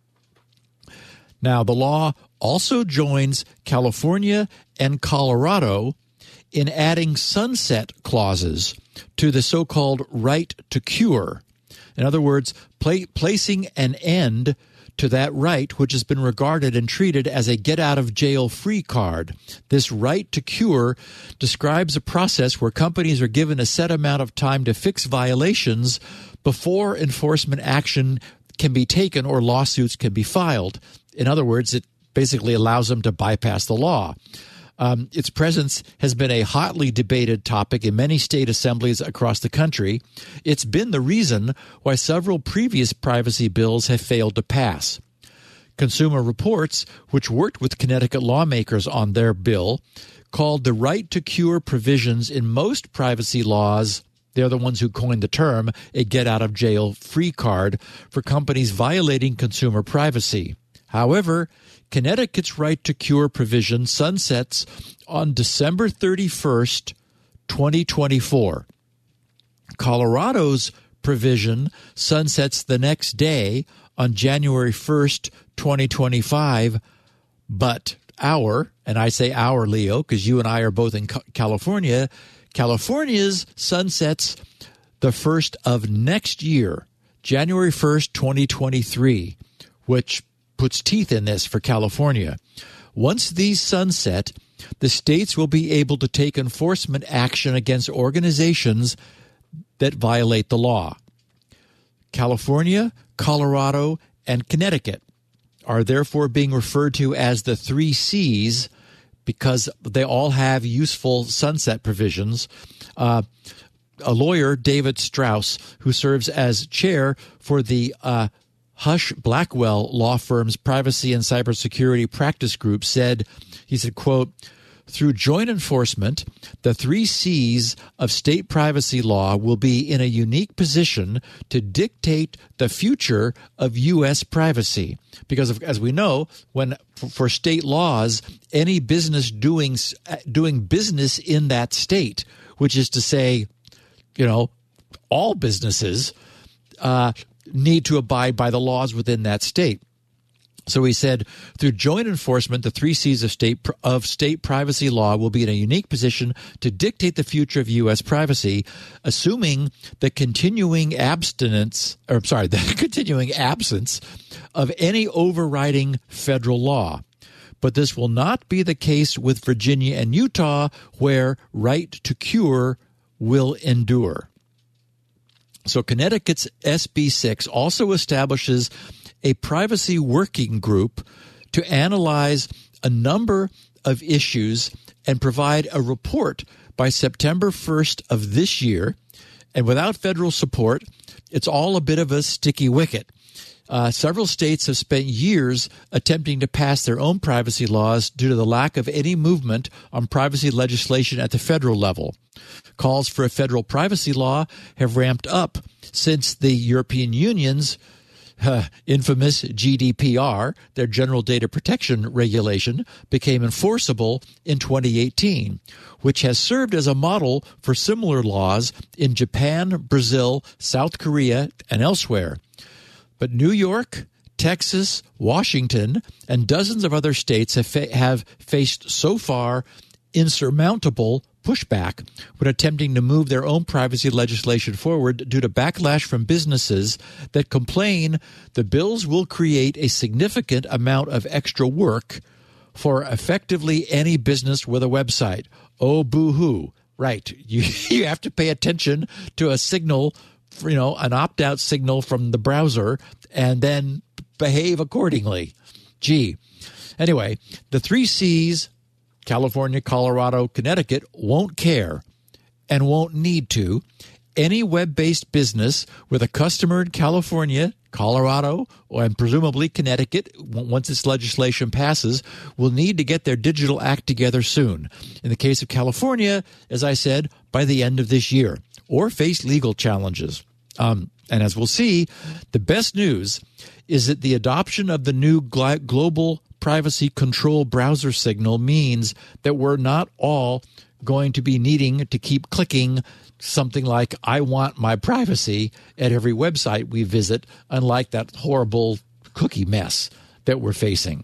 Now, the law also joins California and Colorado in adding sunset clauses to the so-called right to cure. In other words, pla- placing an end to that right, which has been regarded and treated as a get-out-of-jail-free card. This right to cure describes a process where companies are given a set amount of time to fix violations before enforcement action can be taken or lawsuits can be filed. In other words, it basically allows them to bypass the law. Um, its presence has been a hotly debated topic in many state assemblies across the country. It's been the reason why several previous privacy bills have failed to pass. Consumer Reports, which worked with Connecticut lawmakers on their bill, called the right to cure provisions in most privacy laws, they're the ones who coined the term, a get-out-of-jail-free card for companies violating consumer privacy. However, Connecticut's right to cure provision sunsets on December thirty-first, twenty twenty-four. Colorado's provision sunsets the next day on January first, twenty twenty-five, but our, and I say our, Leo, because you and I are both in California, California's sunsets the first of next year, January first, twenty twenty-three, which puts teeth in this for California. Once these sunset, the states will be able to take enforcement action against organizations that violate the law. California, Colorado, and Connecticut are therefore being referred to as the three C's because they all have useful sunset provisions. Uh, a lawyer, David Strauss, who serves as chair for the uh, Hush Blackwell law firm's privacy and cybersecurity practice group, said, he said, quote, through joint enforcement, the three C's of state privacy law will be in a unique position to dictate the future of U S privacy. Because, of, as we know, when for state laws, any business doing doing business in that state, which is to say, you know, all businesses, uh, need to abide by the laws within that state. So he said, through joint enforcement, the three C's of state of state privacy law will be in a unique position to dictate the future of U S privacy, assuming the continuing abstinence, or sorry, the continuing absence of any overriding federal law. But this will not be the case with Virginia and Utah, where right to cure will endure. So Connecticut's S B six also establishes a privacy working group to analyze a number of issues and provide a report by September first of this year. And without federal support, it's all a bit of a sticky wicket. Uh, several states have spent years attempting to pass their own privacy laws due to the lack of any movement on privacy legislation at the federal level. Calls for a federal privacy law have ramped up since the European Union's Uh, infamous G D P R, their General Data Protection Regulation, became enforceable in twenty eighteen, which has served as a model for similar laws in Japan, Brazil, South Korea, and elsewhere. But New York, Texas, Washington, and dozens of other states have, fa- have faced so far insurmountable pushback when attempting to move their own privacy legislation forward due to backlash from businesses that complain the bills will create a significant amount of extra work for effectively any business with a website. Oh, boo-hoo. Right. You, you have to pay attention to a signal, you know, an opt-out signal from the browser and then behave accordingly. Gee. Anyway, the three C's, California, Colorado, Connecticut, won't care and won't need to. Any web-based business with a customer in California, Colorado, and presumably Connecticut, once this legislation passes, will need to get their digital act together soon. In the case of California, as I said, by the end of this year, or face legal challenges. Um, and as we'll see, the best news is that the adoption of the new gl- global privacy control browser signal means that we're not all going to be needing to keep clicking something like I want my privacy at every website we visit, unlike that horrible cookie mess that we're facing.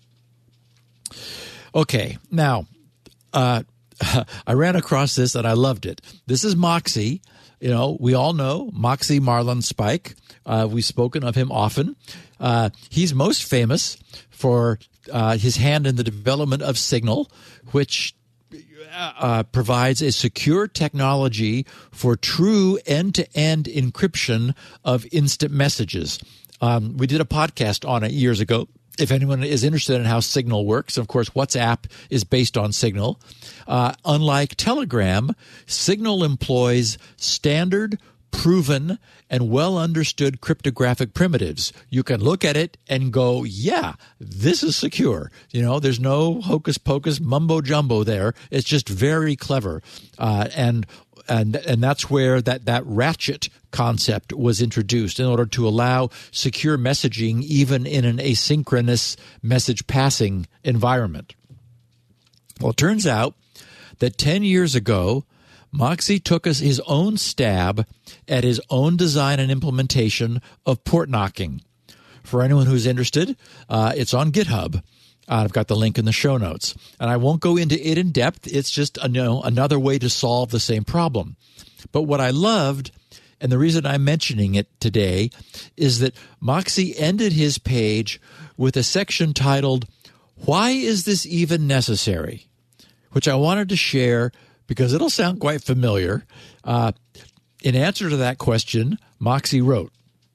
Okay, now, uh, I ran across this and I loved it. This is Moxie. You know, we all know Moxie Marlinspike. Uh, we've spoken of him often. Uh, he's most famous for uh, his hand in the development of Signal, which uh, provides a secure technology for true end-to-end encryption of instant messages. Um, we did a podcast on it years ago. If anyone is interested in how Signal works, of course, WhatsApp is based on Signal. Uh, unlike Telegram, Signal employs standard, proven, and well-understood cryptographic primitives. You can look at it and go, yeah, this is secure. You know, there's no hocus-pocus mumbo-jumbo there. It's just very clever. Uh, and and and that's where that, that ratchet concept was introduced in order to allow secure messaging even in an asynchronous message passing environment. Well, it turns out that ten years ago, Moxie took us his own stab at his own design and implementation of port knocking. For anyone who's interested, uh, it's on GitHub. Uh, I've got the link in the show notes. And I won't go into it in depth. It's just a, you know, another way to solve the same problem. But what I loved, and the reason I'm mentioning it today, is that Moxie ended his page with a section titled, "Why is this even necessary?" which I wanted to share because it'll sound quite familiar. Uh, in answer to that question, Moxie wrote,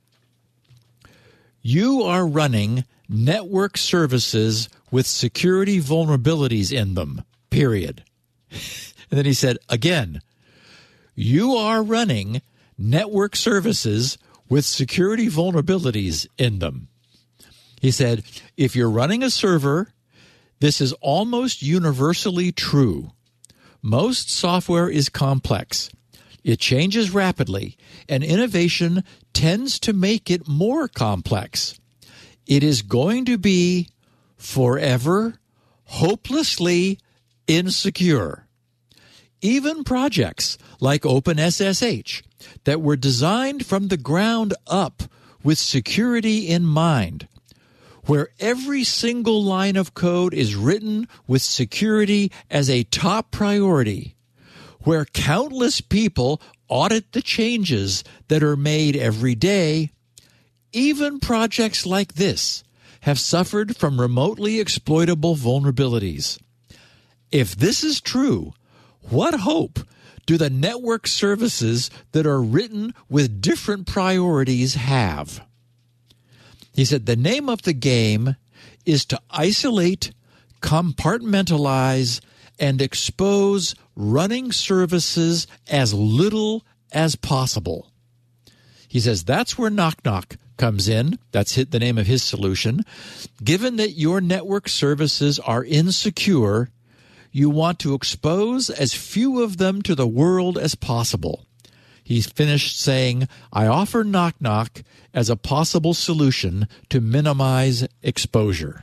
"You are running network services with security vulnerabilities in them, period." And then he said, again, "You are running network services with security vulnerabilities in them." He said, "If you're running a server, this is almost universally true. Most software is complex. It changes rapidly, and innovation tends to make it more complex. It is going to be forever, hopelessly insecure. Even projects like OpenSSH that were designed from the ground up with security in mind where every single line of code is written with security as a top priority, where countless people audit the changes that are made every day, even projects like this have suffered from remotely exploitable vulnerabilities. If this is true, what hope do the network services that are written with different priorities have? He said the name of the game is to isolate, compartmentalize, and expose running services as little as possible. He says that's where Knock Knock comes in. That's the name of his solution. Given that your network services are insecure, you want to expose as few of them to the world as possible. He finished saying, I offer Knock Knock as a possible solution to minimize exposure.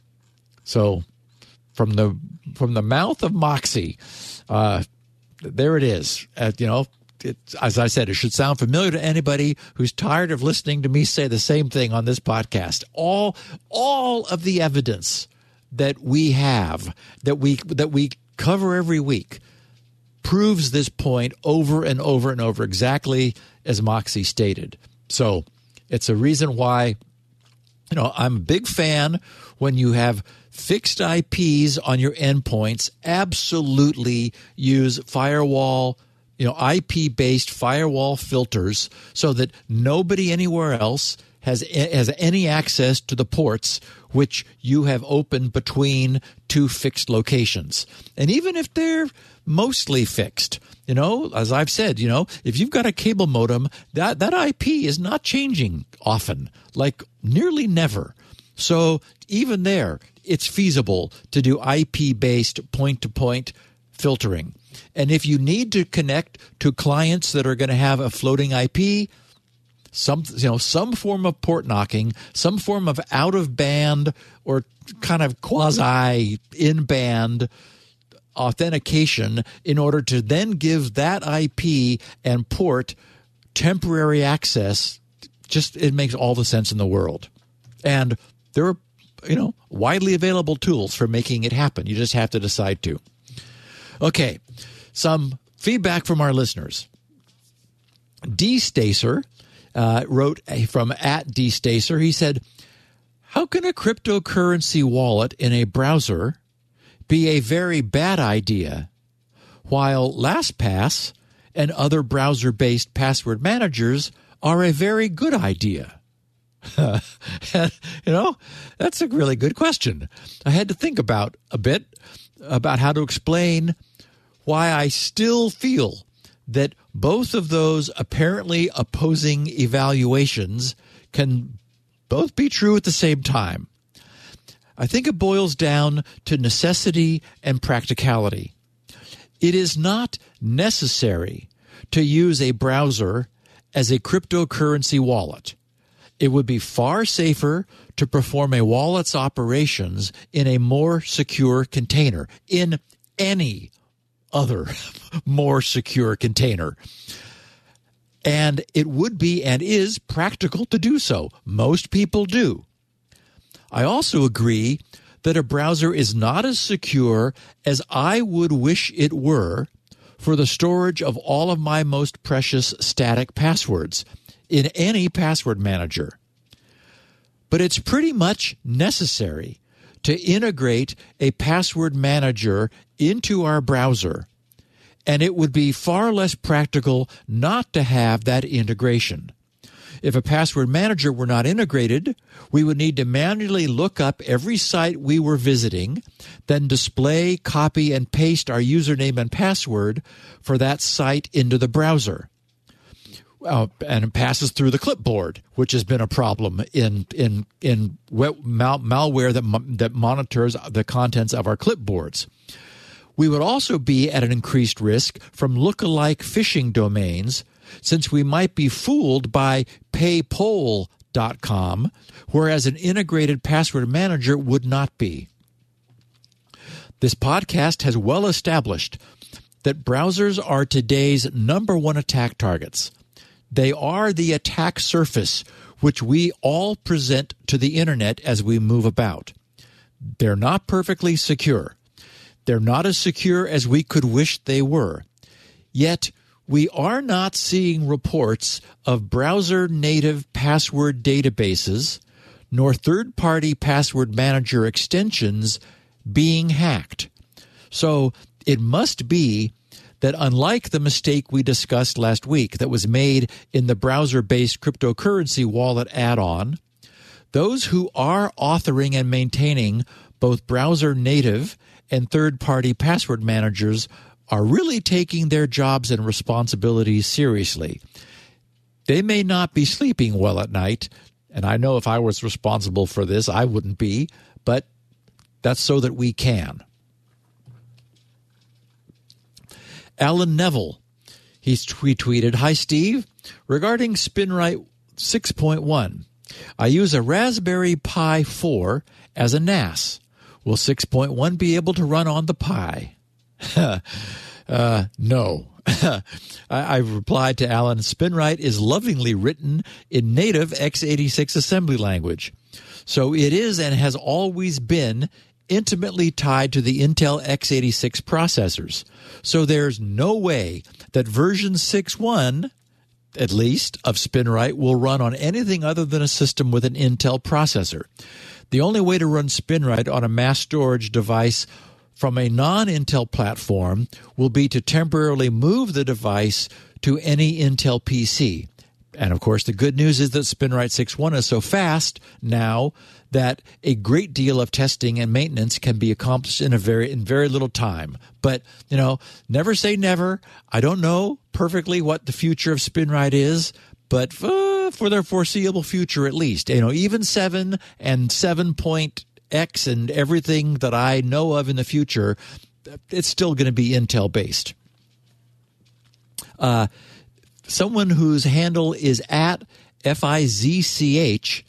So from the from the mouth of Moxie, uh, there it is. Uh, you know, it, as I said, it should sound familiar to anybody who's tired of listening to me say the same thing on this podcast. All all of the evidence that we have, that we that we cover every week, proves this point over and over and over, exactly as Moxie stated. So it's a reason why, you know, I'm a big fan when you have fixed I Ps on your endpoints. Absolutely use firewall, you know, I P-based firewall filters so that nobody anywhere else has has any access to the ports which you have opened between two fixed locations. And even if they're mostly fixed, you know, as I've said, you know, if you've got a cable modem, that, that I P is not changing often, like nearly never. So even there, it's feasible to do I P-based point-to-point filtering. And if you need to connect to clients that are going to have a floating I P, some you know some form of port knocking, some form of out of band or kind of quasi in band authentication in order to then give that I P and port temporary access, just it makes all the sense in the world. And there are, you know, widely available tools for making it happen. You just have to decide to. Okay, some feedback from our listeners. D. Stacer uh, wrote from at D. Stacer. He said, how can a cryptocurrency wallet in a browser be a very bad idea, while LastPass and other browser-based password managers are a very good idea? You know, that's a really good question. I had to think about a bit about how to explain why I still feel that both of those apparently opposing evaluations can both be true at the same time. I think it boils down to necessity and practicality. It is not necessary to use a browser as a cryptocurrency wallet. It would be far safer to perform a wallet's operations in a more secure container, in any other more secure container. And it would be and is practical to do so. Most people do. I also agree that a browser is not as secure as I would wish it were for the storage of all of my most precious static passwords in any password manager. But it's pretty much necessary to integrate a password manager into our browser, and it would be far less practical not to have that integration. If a password manager were not integrated, we would need to manually look up every site we were visiting, then display, copy, and paste our username and password for that site into the browser. Uh, and it passes through the clipboard, which has been a problem in in in web mal- malware that mo- that monitors the contents of our clipboards. We would also be at an increased risk from lookalike phishing domains, since we might be fooled by paypol dot com, whereas an integrated password manager would not be. This podcast has well established that browsers are today's number one attack targets. They are the attack surface which we all present to the internet as we move about. They're not perfectly secure. They're not as secure as we could wish they were. Yet, we are not seeing reports of browser-native password databases nor third-party password manager extensions being hacked. So it must be that unlike the mistake we discussed last week that was made in the browser-based cryptocurrency wallet add-on, those who are authoring and maintaining both browser-native and third-party password managers are really taking their jobs and responsibilities seriously. They may not be sleeping well at night, and I know if I was responsible for this, I wouldn't be, but that's so that we can. Alan Neville, he's tweeted, "Hi, Steve. Regarding SpinRite six point one, I use a Raspberry Pi four as a N A S. Will six point one be able to run on the Pi?" uh, no. I, I replied to Alan, SpinRite is lovingly written in native x eighty-six assembly language. So it is and has always been intimately tied to the Intel x eighty-six processors. So there's no way that version six point one, at least, of SpinRite will run on anything other than a system with an Intel processor. The only way to run SpinRite on a mass storage device from a non-Intel platform will be to temporarily move the device to any Intel P C. And of course, the good news is that SpinRite six point one is so fast now that a great deal of testing and maintenance can be accomplished in a very in very little time. But, you know, never say never. I don't know perfectly what the future of SpinRite is, but uh, for their foreseeable future at least, you know, even seven and seven point X and everything that I know of in the future, it's still going to be Intel based. Uh, someone whose handle is at F I Z C H,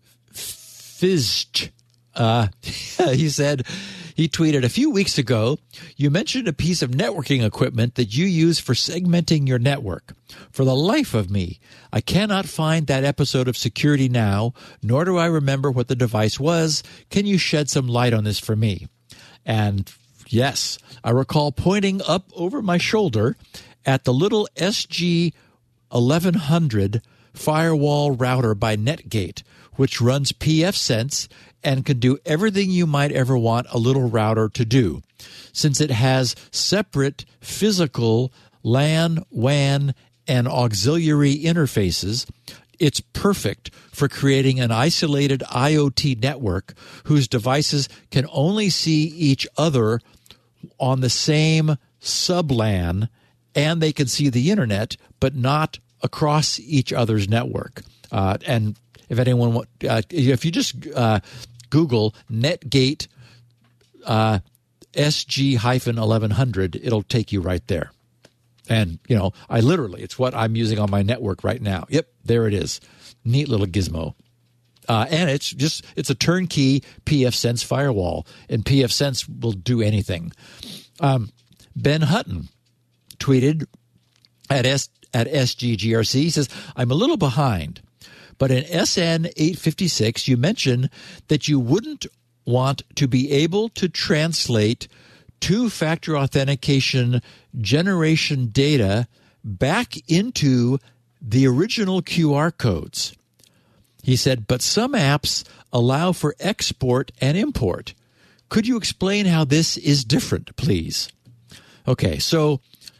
Fizch, uh, he said, he tweeted, a few weeks ago, you mentioned a piece of networking equipment that you use for segmenting your network. For the life of me, I cannot find that episode of Security Now, nor do I remember what the device was. Can you shed some light on this for me? And yes, I recall pointing up over my shoulder at the little S G eleven hundred firewall router by Netgate, which runs pfSense and can do everything you might ever want a little router to do. Since it has separate physical LAN, W A N, and auxiliary interfaces, it's perfect for creating an isolated IoT network whose devices can only see each other on the same sub-LAN, and they can see the internet, but not across each other's network. Uh, and if anyone, uh, if you just uh, Google Netgate uh, S G eleven hundred, it'll take you right there. And, you know, I literally, it's what I'm using on my network right now. Yep, there it is. Neat little gizmo. Uh, and it's just, it's a turnkey pfSense firewall, and pfSense will do anything. Um, Ben Hutton tweeted at S, at S G G R C, he says, I'm a little behind, but in S N eight fifty-six, you mentioned that you wouldn't want to be able to translate two-factor authentication generation data back into the original Q R codes. He said, but some apps allow for export and import. Could you explain how this is different, please? Okay, so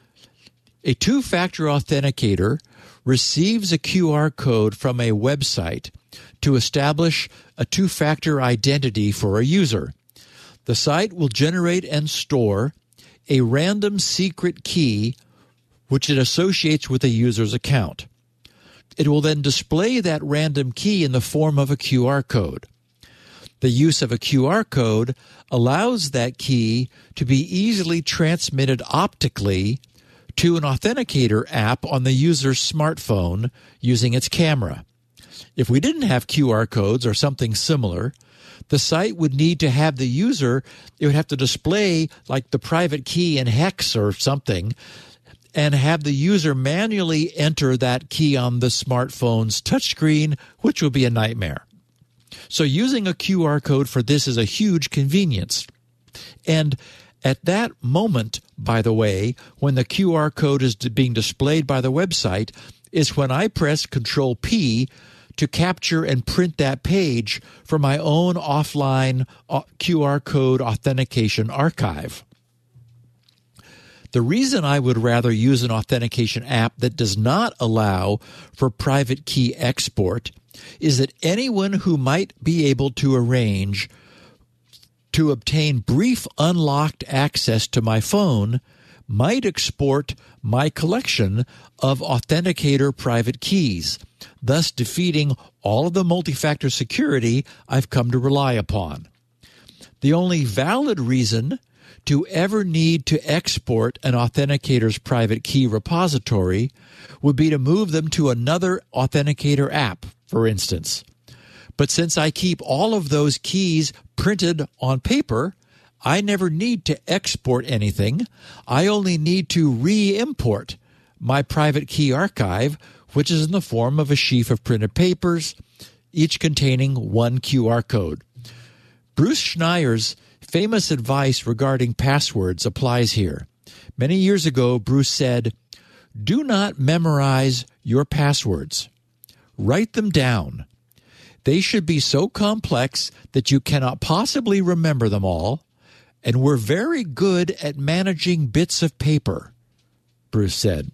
a two-factor authenticator receives a Q R code from a website to establish a two-factor identity for a user. The site will generate and store a random secret key which it associates with a user's account. It will then display that random key in the form of a Q R code. The use of a Q R code allows that key to be easily transmitted optically to an authenticator app on the user's smartphone using its camera. If we didn't have Q R codes or something similar, the site would need to have the user, it would have to display like the private key in hex or something, and have the user manually enter that key on the smartphone's touchscreen, which would be a nightmare. So using a Q R code for this is a huge convenience. And at that moment, by the way, when the Q R code is being displayed by the website, is when I press Control P to capture and print that page for my own offline Q R code authentication archive. The reason I would rather use an authentication app that does not allow for private key export is that anyone who might be able to arrange to obtain brief unlocked access to my phone might export my collection of authenticator private keys, thus defeating all of the multi-factor security I've come to rely upon. The only valid reason to ever need to export an authenticator's private key repository would be to move them to another authenticator app, for instance. But since I keep all of those keys printed on paper, I never need to export anything. I only need to re-import my private key archive, which is in the form of a sheaf of printed papers, each containing one Q R code. Bruce Schneier's famous advice regarding passwords applies here. Many years ago, Bruce said, "Do not memorize your passwords. Write them down. They should be so complex that you cannot possibly remember them all, and we're very good at managing bits of paper," Bruce said.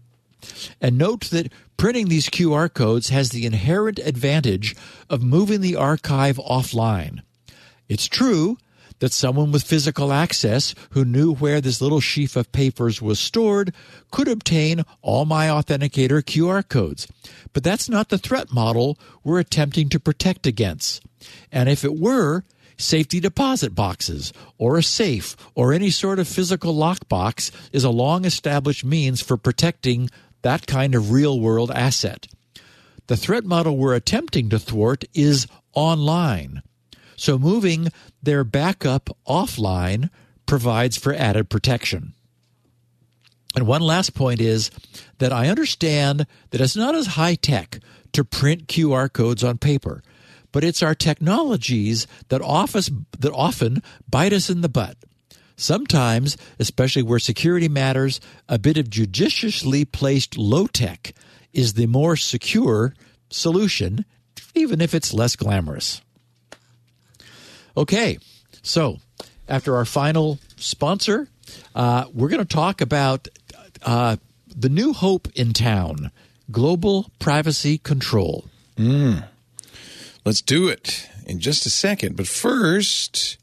And note that printing these Q R codes has the inherent advantage of moving the archive offline. It's true that someone with physical access who knew where this little sheaf of papers was stored could obtain all my authenticator Q R codes. But that's not the threat model we're attempting to protect against. And if it were, safety deposit boxes or a safe or any sort of physical lockbox is a long-established means for protecting that kind of real-world asset. The threat model we're attempting to thwart is online. So moving their backup offline provides for added protection. And one last point is that I understand that it's not as high-tech to print Q R codes on paper, but it's our technologies that often, that often bite us in the butt. Sometimes, especially where security matters, a bit of judiciously placed low-tech is the more secure solution, even if it's less glamorous. Okay, so after our final sponsor, uh, we're going to talk about uh, the new hope in town, global privacy control. Mm. Let's do it in just a second. But first,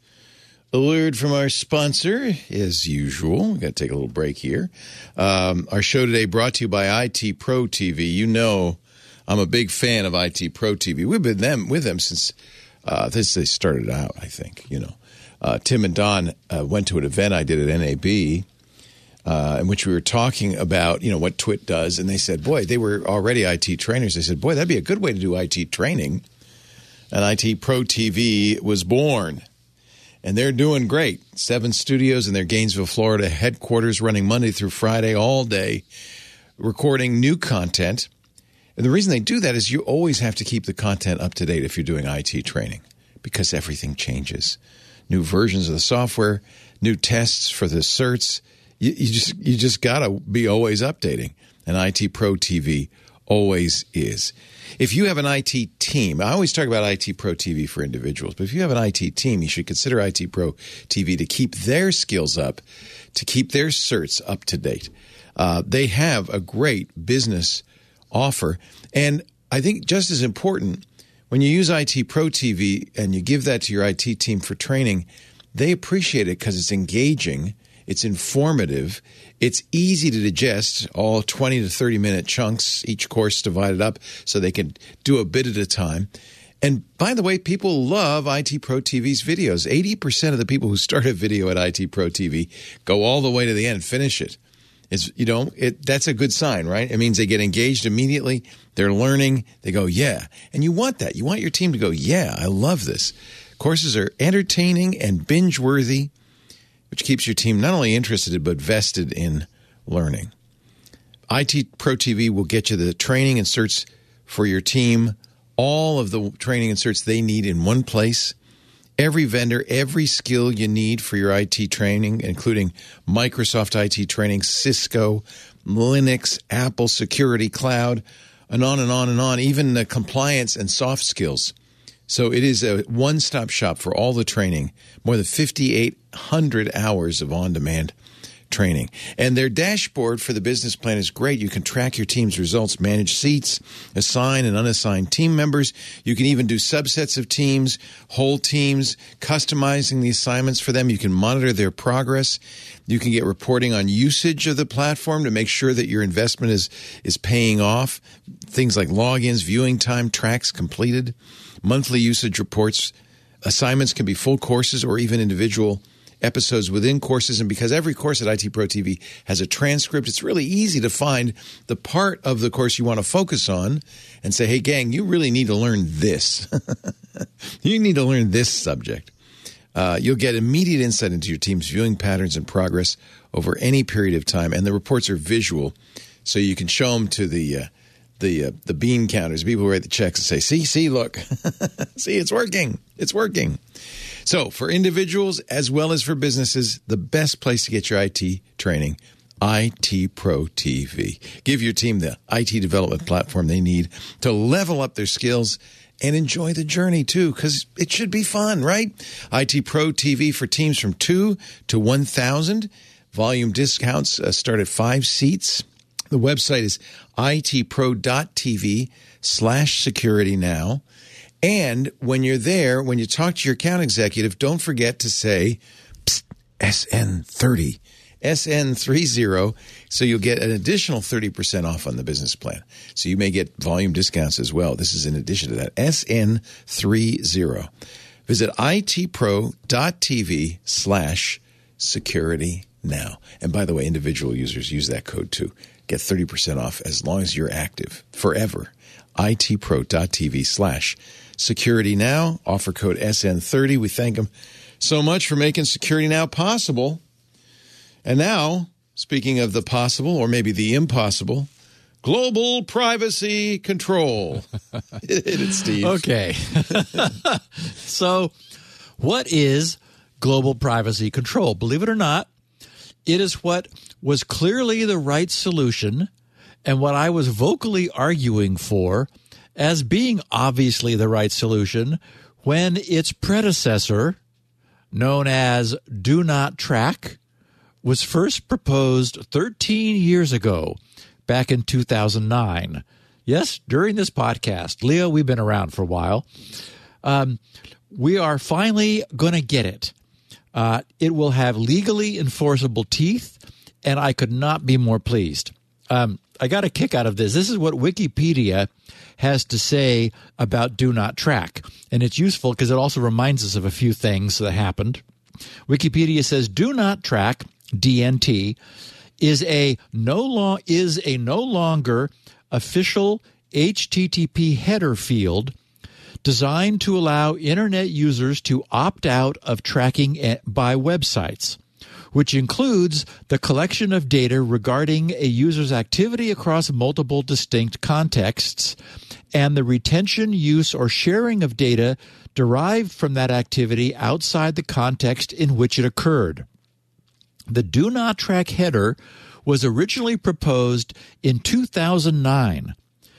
a word from our sponsor, as usual. We've got to take a little break here. Um, our show today brought to you by I T Pro T V. You know I'm a big fan of I T Pro T V. We've been them with them since uh, this they started out, I think. You know, uh, Tim and Don uh, went to an event I did at N A B uh, in which we were talking about, you know, what Twit does. And they said, boy, they were already I T trainers. They said, boy, that'd be a good way to do I T training. And I T Pro T V was born. And they're doing great. Seven studios in their Gainesville, Florida headquarters, running Monday through Friday all day, recording new content. And the reason they do that is you always have to keep the content up to date if you're doing I T training, because everything changes. New versions of the software, new tests for the certs. You, you just you just got to be always updating. And I T Pro T V always is. If you have an I T team, I always talk about I T Pro T V for individuals, but if you have an I T team, you should consider I T Pro T V to keep their skills up, to keep their certs up to date. Uh, they have a great business offer. And I think just as important, when you use I T Pro T V and you give that to your I T team for training, they appreciate it because it's engaging, it's informative, it's easy to digest, all twenty to thirty minute chunks, each course divided up so they can do a bit at a time. And by the way, people love I T Pro T V's videos. eighty percent of the people who start a video at I T Pro T V go all the way to the end and finish it. It's, you know, it, that's a good sign, right? It means they get engaged immediately. They're learning. They go, yeah. And you want that. You want your team to go, yeah, I love this. Courses are entertaining and binge-worthy, which keeps your team not only interested but vested in learning. I T Pro T V will get you the training and certs for your team, all of the training and certs they need in one place. Every vendor, every skill you need for your I T training, including Microsoft I T training, Cisco, Linux, Apple security, cloud, and on and on and on, even the compliance and soft skills. So it is a one-stop shop for all the training, more than fifty-eight hundred hours of on-demand training. And their dashboard for the business plan is great. You can track your team's results, manage seats, assign and unassigned team members. You can even do subsets of teams, whole teams, customizing the assignments for them. You can monitor their progress. You can get reporting on usage of the platform to make sure that your investment is, is paying off. Things like logins, viewing time, tracks completed, monthly usage reports. Assignments can be full courses or even individual episodes within courses. And because every course at I T Pro T V has a transcript, it's really easy to find the part of the course you want to focus on and say, hey, gang, you really need to learn this. You need to learn this subject. Uh, you'll get immediate insight into your team's viewing patterns and progress over any period of time. And the reports are visual, so you can show them to the uh, the uh, the bean counters, people who write the checks, and say, see, see, look. See, it's working. It's working. So for individuals as well as for businesses, the best place to get your I T training, I T Pro T V. Give your team the I T development platform they need to level up their skills and enjoy the journey, too, because it should be fun, right? I T Pro T V for teams from two to one thousand. Volume discounts uh, start at five seats. The website is itpro.tv slash security now. And when you're there, when you talk to your account executive, don't forget to say Psst, S N thirty, S N thirty, so you'll get an additional thirty percent off on the business plan. So you may get volume discounts as well. This is in addition to that, S N thirty. Visit itpro.tv slash security now. And by the way, individual users use that code too. Get thirty percent off as long as you're active forever. itpro.tv slash security now. Offer code S N thirty. We thank them so much for making Security Now possible. And now, speaking of the possible or maybe the impossible, global privacy control. Hit it, Steve. Okay. So what is global privacy control? Believe it or not, it is what was clearly the right solution and what I was vocally arguing for as being obviously the right solution when its predecessor, known as Do Not Track, was first proposed thirteen years ago, back in two thousand nine. Yes, during this podcast. Leo, we've been around for a while. Um, we are finally going to get it. Uh, it will have legally enforceable teeth, and I could not be more pleased. Um, I got a kick out of this. This is what Wikipedia has to say about Do Not Track, and it's useful because it also reminds us of a few things that happened. Wikipedia says Do Not Track, D N T, is a no long is a no longer official H T T P header field designed to allow Internet users to opt out of tracking by websites, which includes the collection of data regarding a user's activity across multiple distinct contexts and the retention, use, or sharing of data derived from that activity outside the context in which it occurred. The Do Not Track header was originally proposed in two thousand nine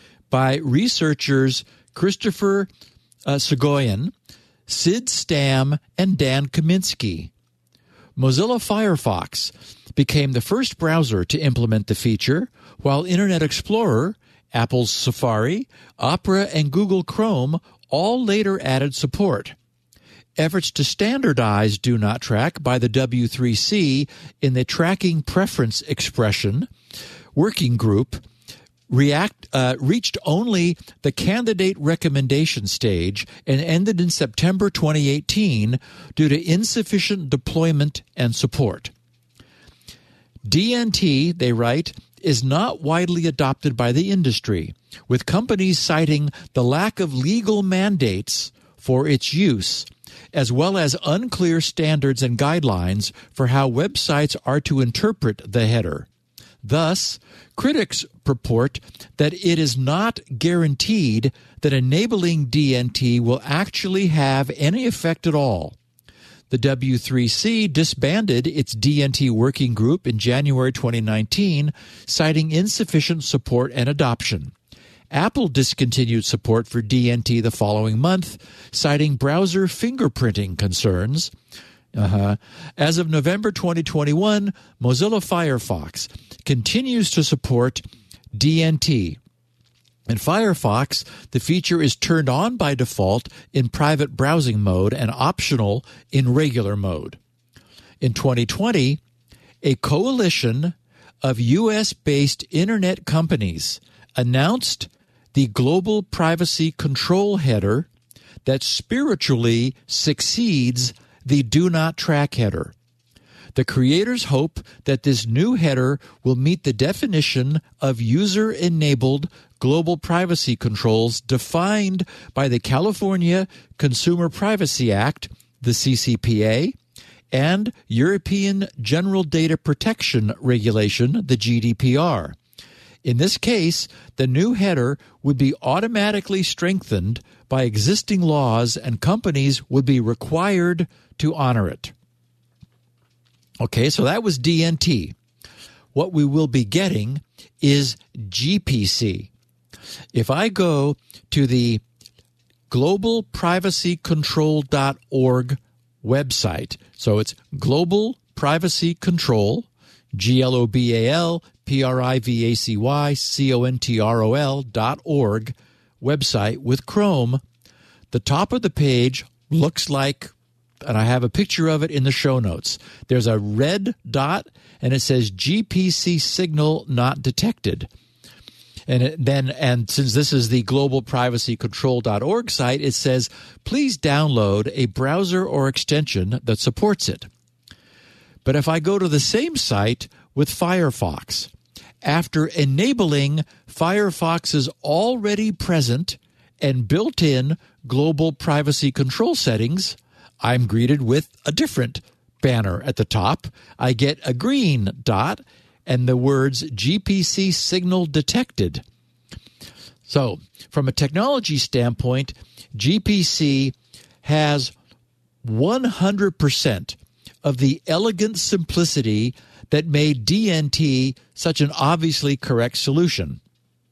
by researchers Christopher uh, Soghoian, Sid Stam, and Dan Kaminsky. Mozilla Firefox became the first browser to implement the feature, while Internet Explorer, Apple's Safari, Opera, and Google Chrome all later added support. Efforts to standardize Do Not Track by the W three C in the Tracking Preference Expression Working Group react, uh, reached only the candidate recommendation stage and ended in September twenty eighteen due to insufficient deployment and support. D N T, they write, is not widely adopted by the industry, with companies citing the lack of legal mandates for its use, as well as unclear standards and guidelines for how websites are to interpret the header. Thus, critics purport that it is not guaranteed that enabling D N T will actually have any effect at all. The W three C disbanded its D N T working group in January twenty nineteen, citing insufficient support and adoption. Apple discontinued support for D N T the following month, citing browser fingerprinting concerns. Uh-huh. As of November twenty twenty-one, Mozilla Firefox continues to support D N T. In Firefox, the feature is turned on by default in private browsing mode and optional in regular mode. In twenty twenty, a coalition of U S-based internet companies announced the Global Privacy Control header that spiritually succeeds the Do Not Track header. The creators hope that this new header will meet the definition of user-enabled global privacy controls defined by the California Consumer Privacy Act, the C C P A, and European General Data Protection Regulation, the G D P R. In this case, the new header would be automatically strengthened by existing laws and companies would be required to honor it. Okay, so that was D N T. What we will be getting is G P C. If I go to the global privacy control dot org website, so it's Global Privacy Control, G L O B A L P R I V A C Y C O N T R O L dot org website with Chrome, the top of the page looks like, and I have a picture of it in the show notes. There's a red dot, and it says G P C signal not detected. And it then, and since this is the global privacy control dot org site, it says, please download a browser or extension that supports it. But if I go to the same site with Firefox, after enabling Firefox's already present and built-in global privacy control settings, I'm greeted with a different banner at the top. I get a green dot and the words G P C signal detected. So, from a technology standpoint, G P C has one hundred percent of the elegant simplicity that made D N T such an obviously correct solution.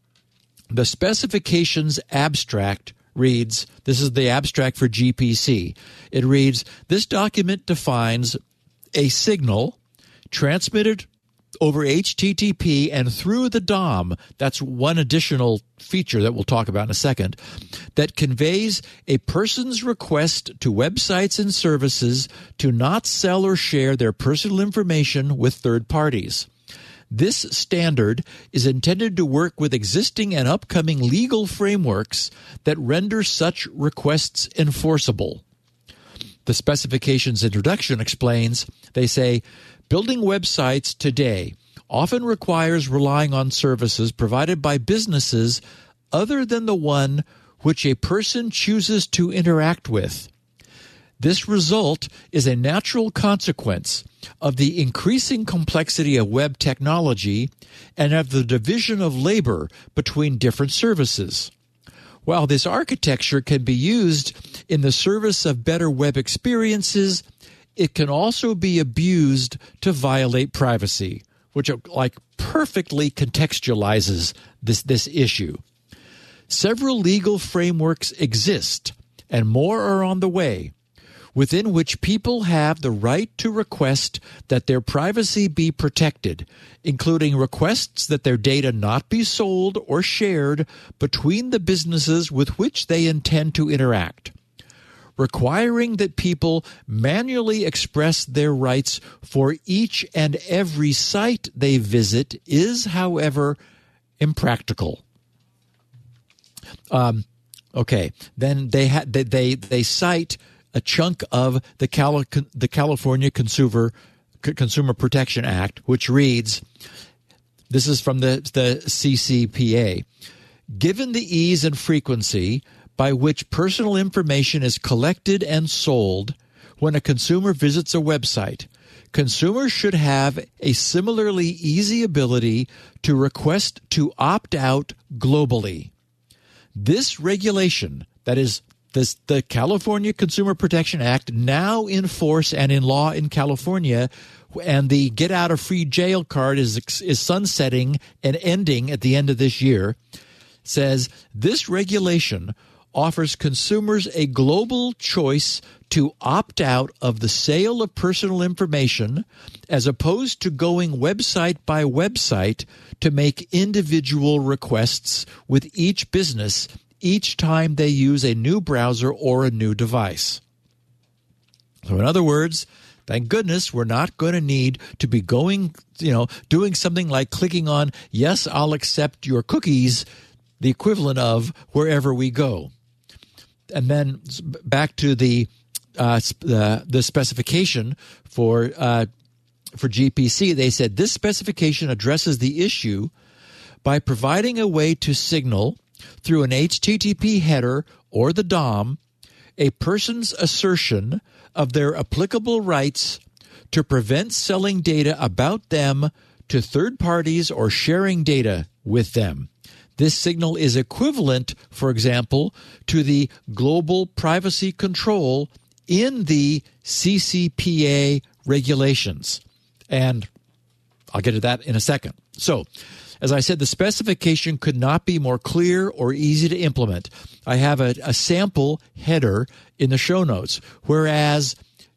The specifications abstract reads, this is the abstract for G P C. It reads, this document defines a signal transmitted over H T T P and through the D O M, that's one additional feature that we'll talk about in a second, that conveys a person's request to websites and services to not sell or share their personal information with third parties. This standard is intended to work with existing and upcoming legal frameworks that render such requests enforceable. The specifications introduction explains, they say, building websites today often requires relying on services provided by businesses other than the one which a person chooses to interact with. This result is a natural consequence of the increasing complexity of web technology and of the division of labor between different services. While this architecture can be used in the service of better web experiences, it can also be abused to violate privacy, which like perfectly contextualizes this, this issue. Several legal frameworks exist, and more are on the way, within which people have the right to request that their privacy be protected, including requests that their data not be sold or shared between the businesses with which they intend to interact. Requiring that people manually express their rights for each and every site they visit is, however, impractical. Um, okay, then they ha- they, they they cite a chunk of the Cali- the California Consumer C- Consumer Protection Act, which reads, this is from the, the C C P A, given the ease and frequency by which personal information is collected and sold, when a consumer visits a website, consumers should have a similarly easy ability to request to opt out globally. This regulation, that is, this, the California Consumer Protection Act, now in force and in law in California, and the get out of free jail card is is sunsetting and ending at the end of this year, says this regulation offers consumers a global choice to opt out of the sale of personal information as opposed to going website by website to make individual requests with each business each time they use a new browser or a new device. So in other words, thank goodness we're not going to need to be going, you know, doing something like clicking on, yes, I'll accept your cookies, the equivalent of wherever we go. And then back to the uh, the, the specification for uh, for G P C, they said this specification addresses the issue by providing a way to signal through an H T T P header or the D O M a person's assertion of their applicable rights to prevent selling data about them to third parties or sharing data with them. This signal is equivalent, for example, to the global privacy control in the C C P A regulations. And I'll get to that in a second. So, as I said, the specification could not be more clear or easy to implement. I have a, a sample header in the show notes, whereas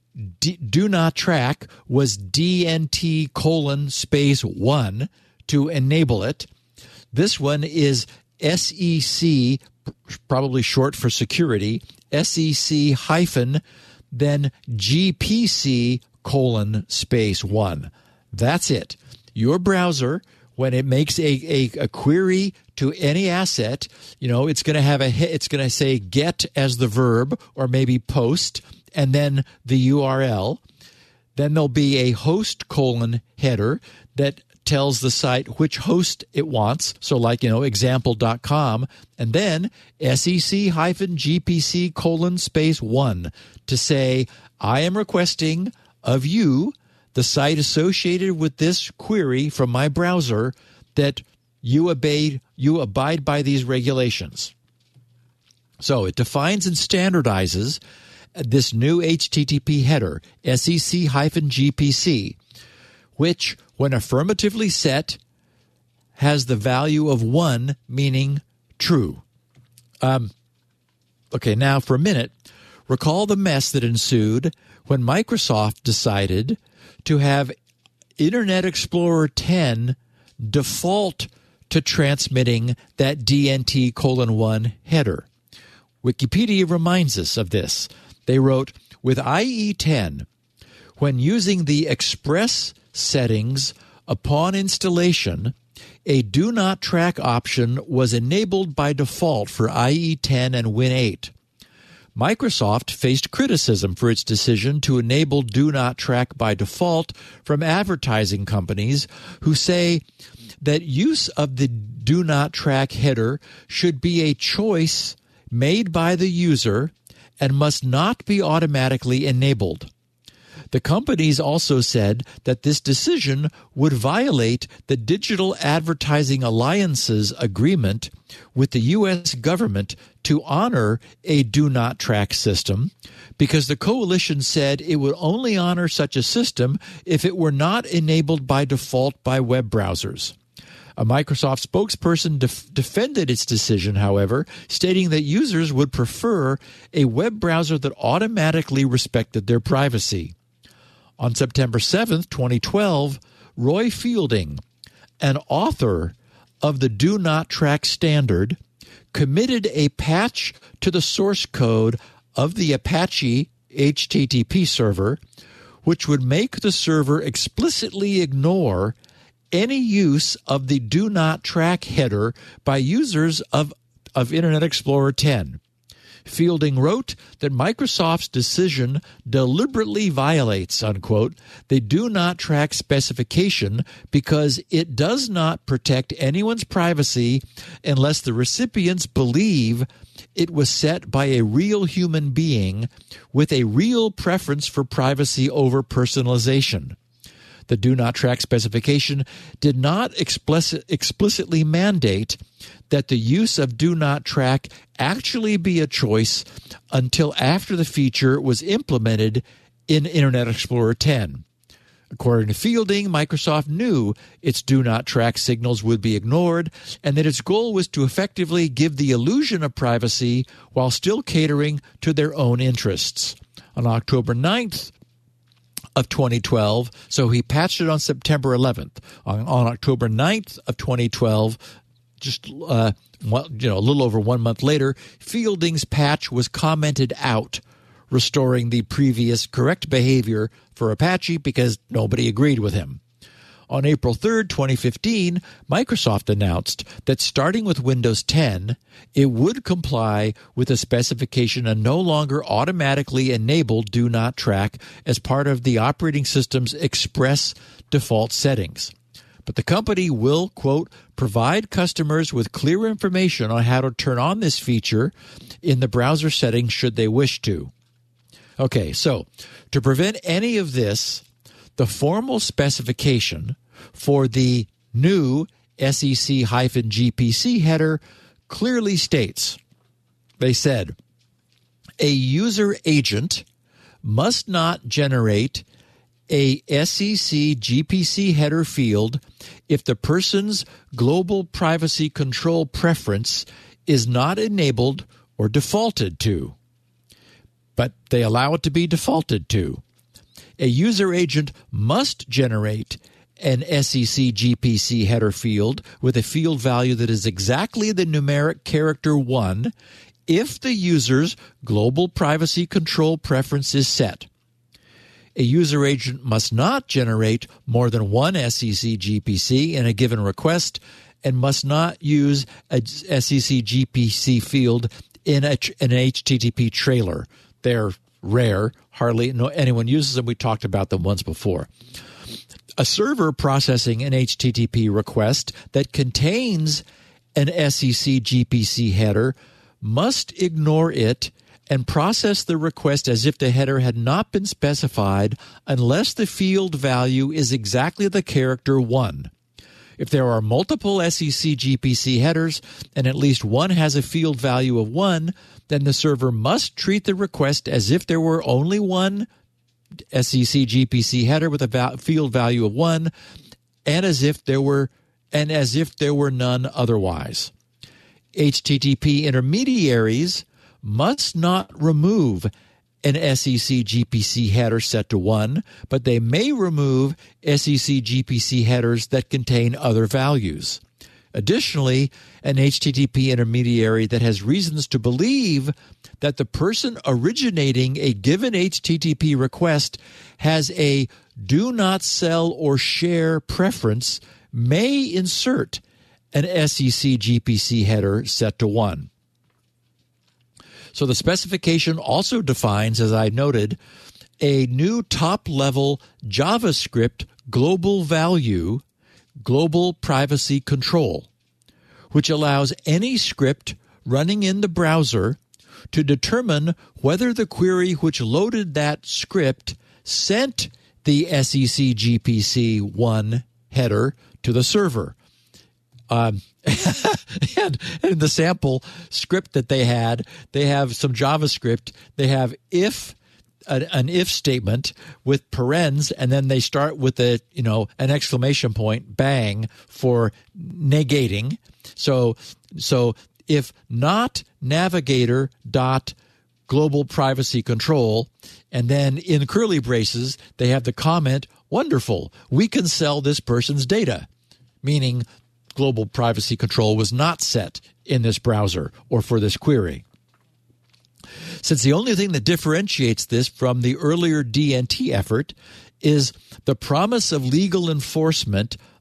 D, do not track was D N T colon space one to enable it. This one is S E C, probably short for security, S E C hyphen, then G P C colon space one. That's it. Your browser, when it makes a, a, a query to any asset, you know, it's going to have a, it's going to say get as the verb or maybe post and then the U R L. Then there'll be a host colon header that tells the site which host it wants. So like, you know, example dot com, and then sec hyphen gpc colon space one to say, I am requesting of you, the site associated with this query from my browser, that you obey, you abide by these regulations. So it defines and standardizes this new H T T P header, sec hyphen gpc, which, when affirmatively set, has the value of one, meaning true. Um, okay, now for a minute, recall the mess that ensued when Microsoft decided to have Internet Explorer ten default to transmitting that D N T colon one header. Wikipedia reminds us of this. They wrote, with I E ten, when using the Express settings upon installation, a do not track option was enabled by default for I E ten and Win eight. Microsoft faced criticism for its decision to enable do not track by default from advertising companies who say that use of the do not track header should be a choice made by the user and must not be automatically enabled. The companies also said that this decision would violate the Digital Advertising Alliance's agreement with the U S government to honor a do-not-track system, because the coalition said it would only honor such a system if it were not enabled by default by web browsers. A Microsoft spokesperson def- defended its decision, however, stating that users would prefer a web browser that automatically respected their privacy. On September seventh, twenty twelve, Roy Fielding, an author of the Do Not Track standard, committed a patch to the source code of the Apache H T T P server, which would make the server explicitly ignore any use of the Do Not Track header by users of, of Internet Explorer ten. Fielding wrote that Microsoft's decision deliberately violates, unquote, the do not track specification because it does not protect anyone's privacy unless the recipients believe it was set by a real human being with a real preference for privacy over personalization. The do not track specification did not explicit, explicitly mandate that the use of do not track actually be a choice until after the feature was implemented in Internet Explorer ten. According to Fielding, Microsoft knew its do not track signals would be ignored and that its goal was to effectively give the illusion of privacy while still catering to their own interests. On October ninth, of twenty twelve, so he patched it on September eleventh. On, on October ninth of twenty twelve, just uh, well, you know, a little over one month later, Fielding's patch was commented out, restoring the previous correct behavior for Apache because nobody agreed with him. On April third, twenty fifteen, Microsoft announced that starting with Windows ten, it would comply with the specification and no longer automatically enable Do Not Track as part of the operating system's express default settings. But the company will, quote, provide customers with clear information on how to turn on this feature in the browser settings should they wish to. Okay, so to prevent any of this, the formal specification for the new S E C G P C header clearly states, they said, a user agent must not generate a S E C G P C header field if the person's global privacy control preference is not enabled or defaulted to. But they allow it to be defaulted to. A user agent must generate an S E C G P C header field with a field value that is exactly the numeric character one if the user's global privacy control preference is set. A user agent must not generate more than one S E C G P C in a given request and must not use a S E C G P C field in a, an H T T P trailer. They're rare. Hardly no, anyone uses them. We talked about them once before. A server processing an H T T P request that contains an S E C G P C header must ignore it and process the request as if the header had not been specified unless the field value is exactly the character one. If there are multiple S E C G P C headers and at least one has a field value of one, then the server must treat the request as if there were only one S E C G P C header with a va- field value of one, and as if there were and as if there were none otherwise. H T T P intermediaries must not remove an S E C G P C header set to one, but they may remove S E C G P C headers that contain other values. Additionally, an H T T P intermediary that has reasons to believe that the person originating a given H T T P request has a do not sell or share preference may insert an S E C G P C header set to one. So the specification also defines, as I noted, a new top-level JavaScript global value, global privacy control, which allows any script running in the browser to determine whether the query which loaded that script sent the S E C G P C one header to the server. Um, and in the sample script that they had, they have some JavaScript. They have if a, an if statement with parens, and then they start with a you know an exclamation point, bang, for negating. So so if not navigator dot global privacy control, and then in curly braces they have the comment, wonderful, we can sell this person's data, meaning global privacy control was not set in this browser or for this query. Since the only thing that differentiates this from the earlier D N T effort is the promise of legal enforcement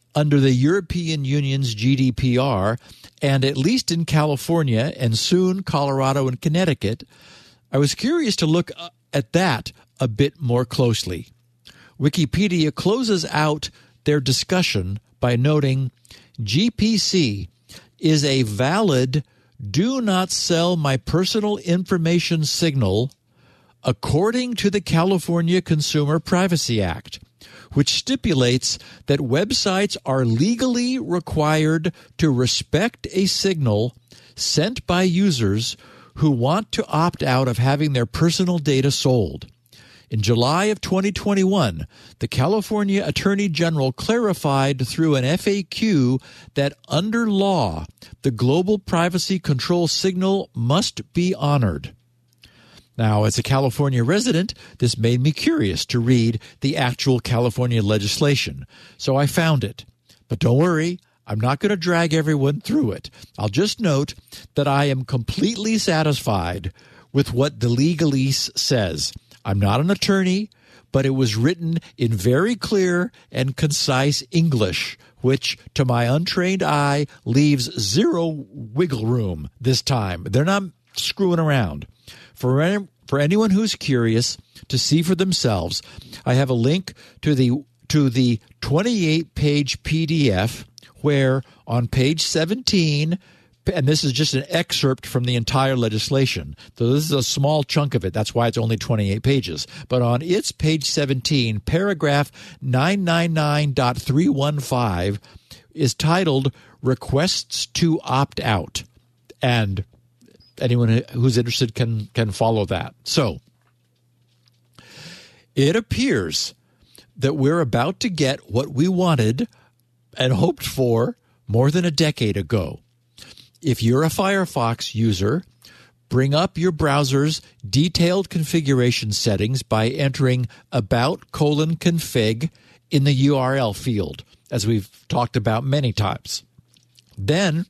under the European Union's G D P R, and at least in California and soon Colorado and Connecticut, I was curious to look at that a bit more closely. Wikipedia closes out their discussion by noting, G P C is a valid do not sell my personal information signal according to the California Consumer Privacy Act, which stipulates that websites are legally required to respect a signal sent by users who want to opt out of having their personal data sold. In July of twenty twenty-one, the California Attorney General clarified through an F A Q that under law, the global privacy control signal must be honored. Now, as a California resident, this made me curious to read the actual California legislation, so I found it. But don't worry, I'm not going to drag everyone through it. I'll just note that I am completely satisfied with what the legalese says. I'm not an attorney, but it was written in very clear and concise English, which, to my untrained eye, leaves zero wiggle room this time. They're not screwing around. For any, for anyone who's curious to see for themselves, I have a link to the to the twenty-eight page P D F where on page seventeen, and this is just an excerpt from the entire legislation. So this is a small chunk of it. That's why it's only twenty-eight pages. But on its page seventeen, paragraph nine ninety-nine point three one five is titled Requests to Opt Out. And anyone who's interested can can follow that. So it appears that we're about to get what we wanted and hoped for more than a decade ago. If you're a Firefox user, bring up your browser's detailed configuration settings by entering about colon config in the U R L field, as we've talked about many times. Then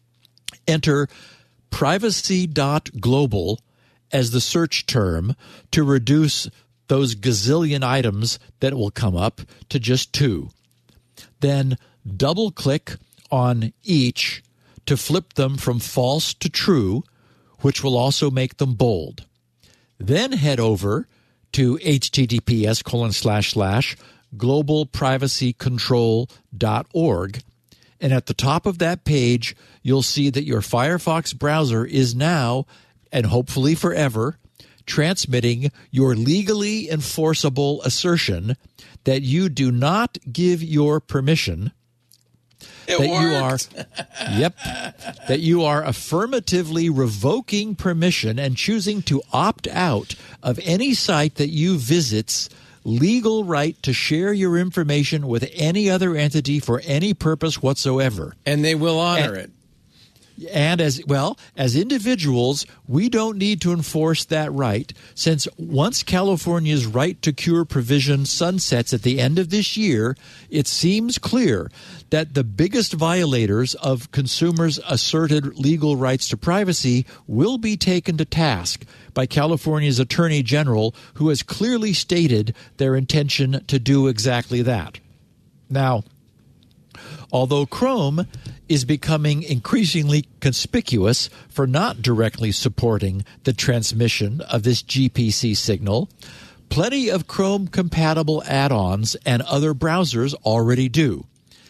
enter privacy dot global as the search term to reduce those gazillion items that will come up to just two. Then double-click on each to flip them from false to true, which will also make them bold. Then head over to https colon slash slash global privacy control dot org, and at the top of that page, you'll see that your Firefox browser is now, and hopefully forever, transmitting your legally enforceable assertion that you do not give your permission It that worked. you are yep that you are affirmatively revoking permission and choosing to opt out of any site that you visit's legal right to share your information with any other entity for any purpose whatsoever. And they will honor And- it. And as well, as individuals, we don't need to enforce that right, since once California's right to cure provision sunsets at the end of this year, it seems clear that the biggest violators of consumers' asserted legal rights to privacy will be taken to task by California's Attorney General, who has clearly stated their intention to do exactly that. Now, although Chrome is becoming increasingly conspicuous for not directly supporting the transmission of this G P C signal, plenty of Chrome-compatible add-ons and other browsers already do.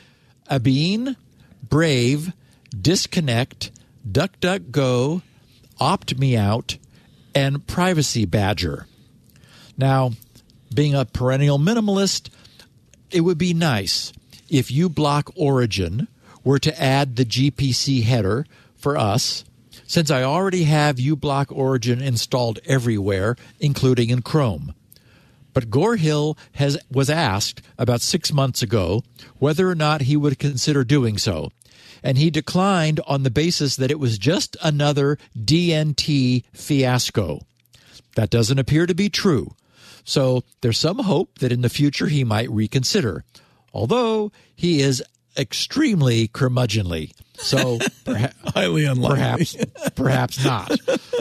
Abeen, Brave, Disconnect, DuckDuckGo, OptMeOut, and Privacy Badger. Now, being a perennial minimalist, it would be nice if uBlock Origin were to add the G P C header for us, since I already have uBlock Origin installed everywhere, including in Chrome. But Gore Hill has, was asked about six months ago whether or not he would consider doing so, and he declined on the basis that it was just another D N T fiasco. That doesn't appear to be true, so there's some hope that in the future he might reconsider, although he is extremely curmudgeonly, so perha- Highly unlikely. perhaps perhaps not.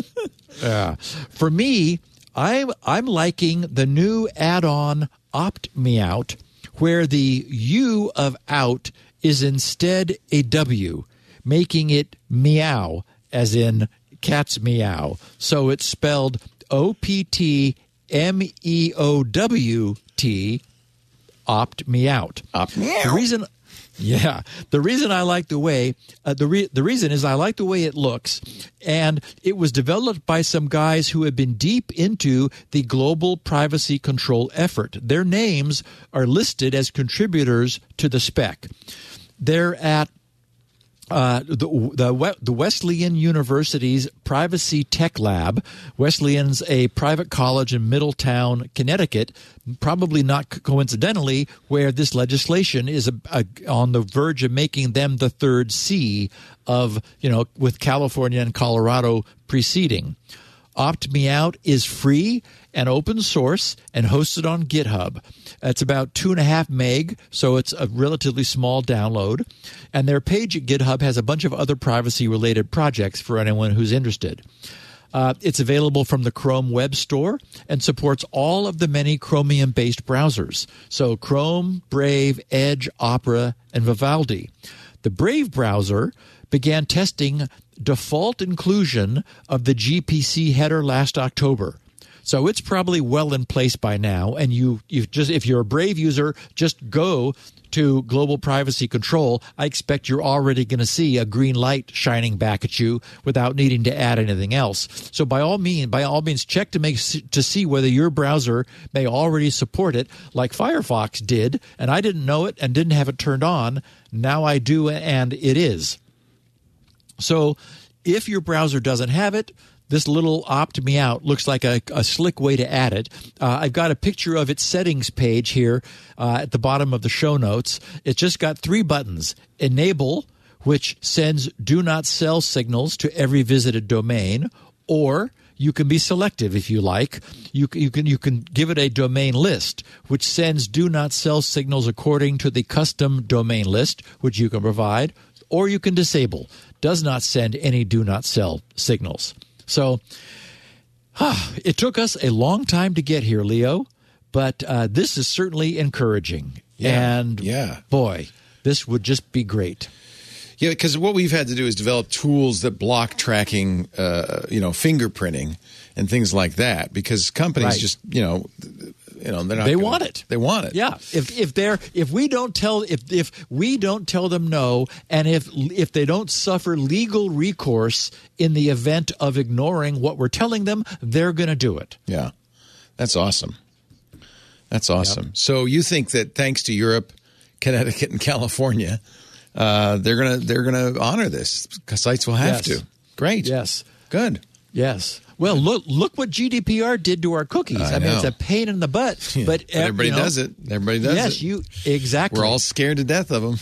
Uh, for me, I'm I'm liking the new add-on OptMeOut, where the U of out is instead a W, making it meow, as in cat's meow. So it's spelled O P T M E O W T, opt me out. Opt me The out. reason, yeah, the reason I like the way uh, the re- the reason is I like the way it looks, and it was developed by some guys who have been deep into the global privacy control effort. Their names are listed as contributors to the spec. They're at Uh, the, the the Wesleyan University's Privacy Tech Lab. Wesleyan's a private college in Middletown, Connecticut, probably not coincidentally, where this legislation is a, a, on the verge of making them the third C of, you know, with California and Colorado preceding. Opt Me Out is free and open source and hosted on GitHub. It's about two and a half meg, so it's a relatively small download. And their page at GitHub has a bunch of other privacy-related projects for anyone who's interested. Uh, it's available from the Chrome Web Store and supports all of the many Chromium-based browsers. So Chrome, Brave, Edge, Opera, and Vivaldi. The Brave browser began testing default inclusion of the G P C header last October. So it's probably well in place by now, and you you just if you're a Brave user, just go to Global Privacy Control. I expect you're already going to see a green light shining back at you without needing to add anything else. So by all means, by all means, check to make to see whether your browser may already support it, like Firefox did, and I didn't know it and didn't have it turned on. Now I do, and it is. So if your browser doesn't have it, this little Opt Me Out looks like a, a slick way to add it. Uh, I've got a picture of its settings page here uh, at the bottom of the show notes. It's just got three buttons. Enable, which sends do not sell signals to every visited domain, or you can be selective if you like. You, you can you can give it a domain list, which sends do not sell signals according to the custom domain list, which you can provide, or you can disable, does not send any do not sell signals. So huh, it took us a long time to get here, Leo, but uh, this is certainly encouraging. Yeah, and yeah. boy, this would just be great. Yeah, because what we've had to do is develop tools that block tracking, uh, you know, fingerprinting and things like that. Because companies Right. just, you know, you know, they're not. They gonna, want it. They want it. Yeah. If if they're if we don't tell if if we don't tell them no, and if if they don't suffer legal recourse in the event of ignoring what we're telling them, they're going to do it. Yeah, that's awesome. That's awesome. Yep. So you think that thanks to Europe, Connecticut, and California, uh, they're gonna they're gonna honor this? Because sites will have Yes. to. Great. Yes. Good. Yes. Well, look look what G D P R did to our cookies. I I, mean, know. it's a pain in the butt, Yeah, but, but everybody you know, does it. Everybody does yes, it. you exactly. We're all scared to death of them,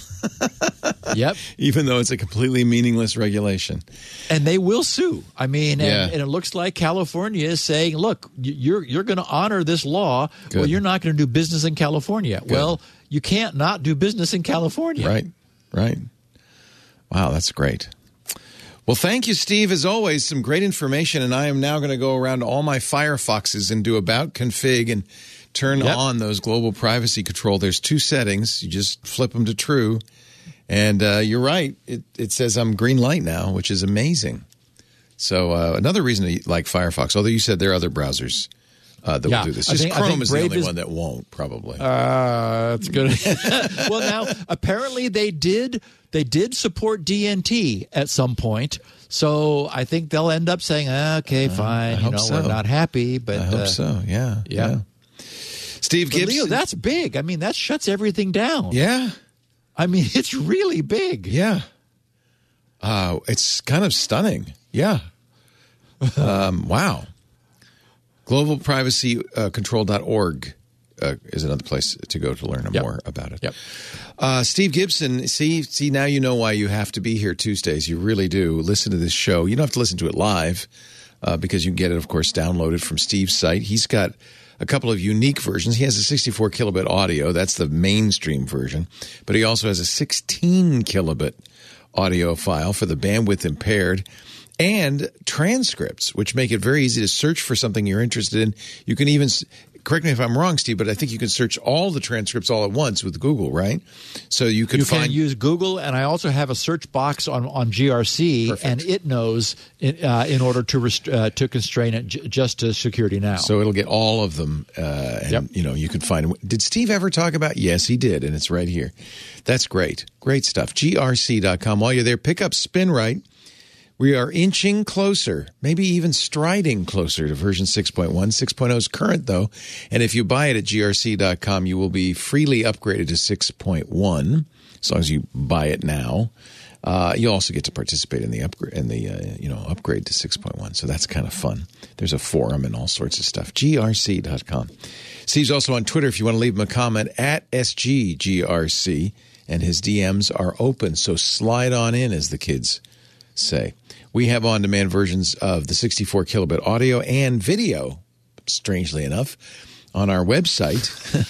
Yep. even though it's a completely meaningless regulation. And they will sue. I mean, Yeah. and, and it looks like California is saying, "Look, you're you're going to honor this law. Good. Well, you're not going to do business in California. Well, you can't not do business in California, Right. Right. Wow, that's great. Well, thank you, Steve. As always, some great information, and I am now going to go around to all my Firefoxes and do about config and turn Yep. on those global privacy control. There's two settings. You just flip them to true, and uh, you're right. It, it says I'm green light now, which is amazing. So uh, another reason to like Firefox, although you said there are other browsers uh, that Yeah, will do this. I Just think- I Chrome think is Brave the only is- one that won't, probably. Uh, that's good. Well, now apparently they did they did support D N T at some point, so I think they'll end up saying, ah, "Okay, fine, you hope know, so. we're not happy." But I hope uh, so. Yeah. yeah. Steve But Gibson. Leo, that's big. I mean, that shuts everything down. yeah. I mean, it's really big. Yeah. Uh, it's kind of stunning. Yeah. Um, wow. global privacy control dot org uh, is another place to go to learn Yep. more about it. Yep. Uh, Steve Gibson, see, see, now you know why you have to be here Tuesdays. You really do. Listen to this show. You don't have to listen to it live uh, because you can get it, of course, downloaded from Steve's site. He's got a couple of unique versions. He has a sixty-four kilobit audio. That's the mainstream version. But he also has a sixteen kilobit audio file for the bandwidth impaired, and transcripts, which make it very easy to search for something you're interested in. You can even correct me if I'm wrong, Steve, but I think you can search all the transcripts all at once with Google, right? So you could you find. can use Google, and I also have a search box on, on G R C, Perfect. and it knows in, uh, in order to rest- uh, to constrain it j- just to Security Now. So it'll get all of them, uh, and Yep. you know you can find. Did Steve ever talk about? Yes, he did, and it's right here. That's great, great stuff. G R C dot com. While you're there, pick up SpinRite. We are inching closer, maybe even striding closer to version six point one. six point oh is current, though, and if you buy it at G R C dot com, you will be freely upgraded to six point one, as long as you buy it now. Uh, you also get to participate in the upgrade, in the uh, you know upgrade to six point one, so that's kind of fun. There's a forum and all sorts of stuff. G R C dot com. Steve's also on Twitter if you want to leave him a comment, at S G G R C, and his D Ms are open, so slide on in, as the kids say. We have on-demand versions of the sixty-four kilobit audio and video, strangely enough, on our website,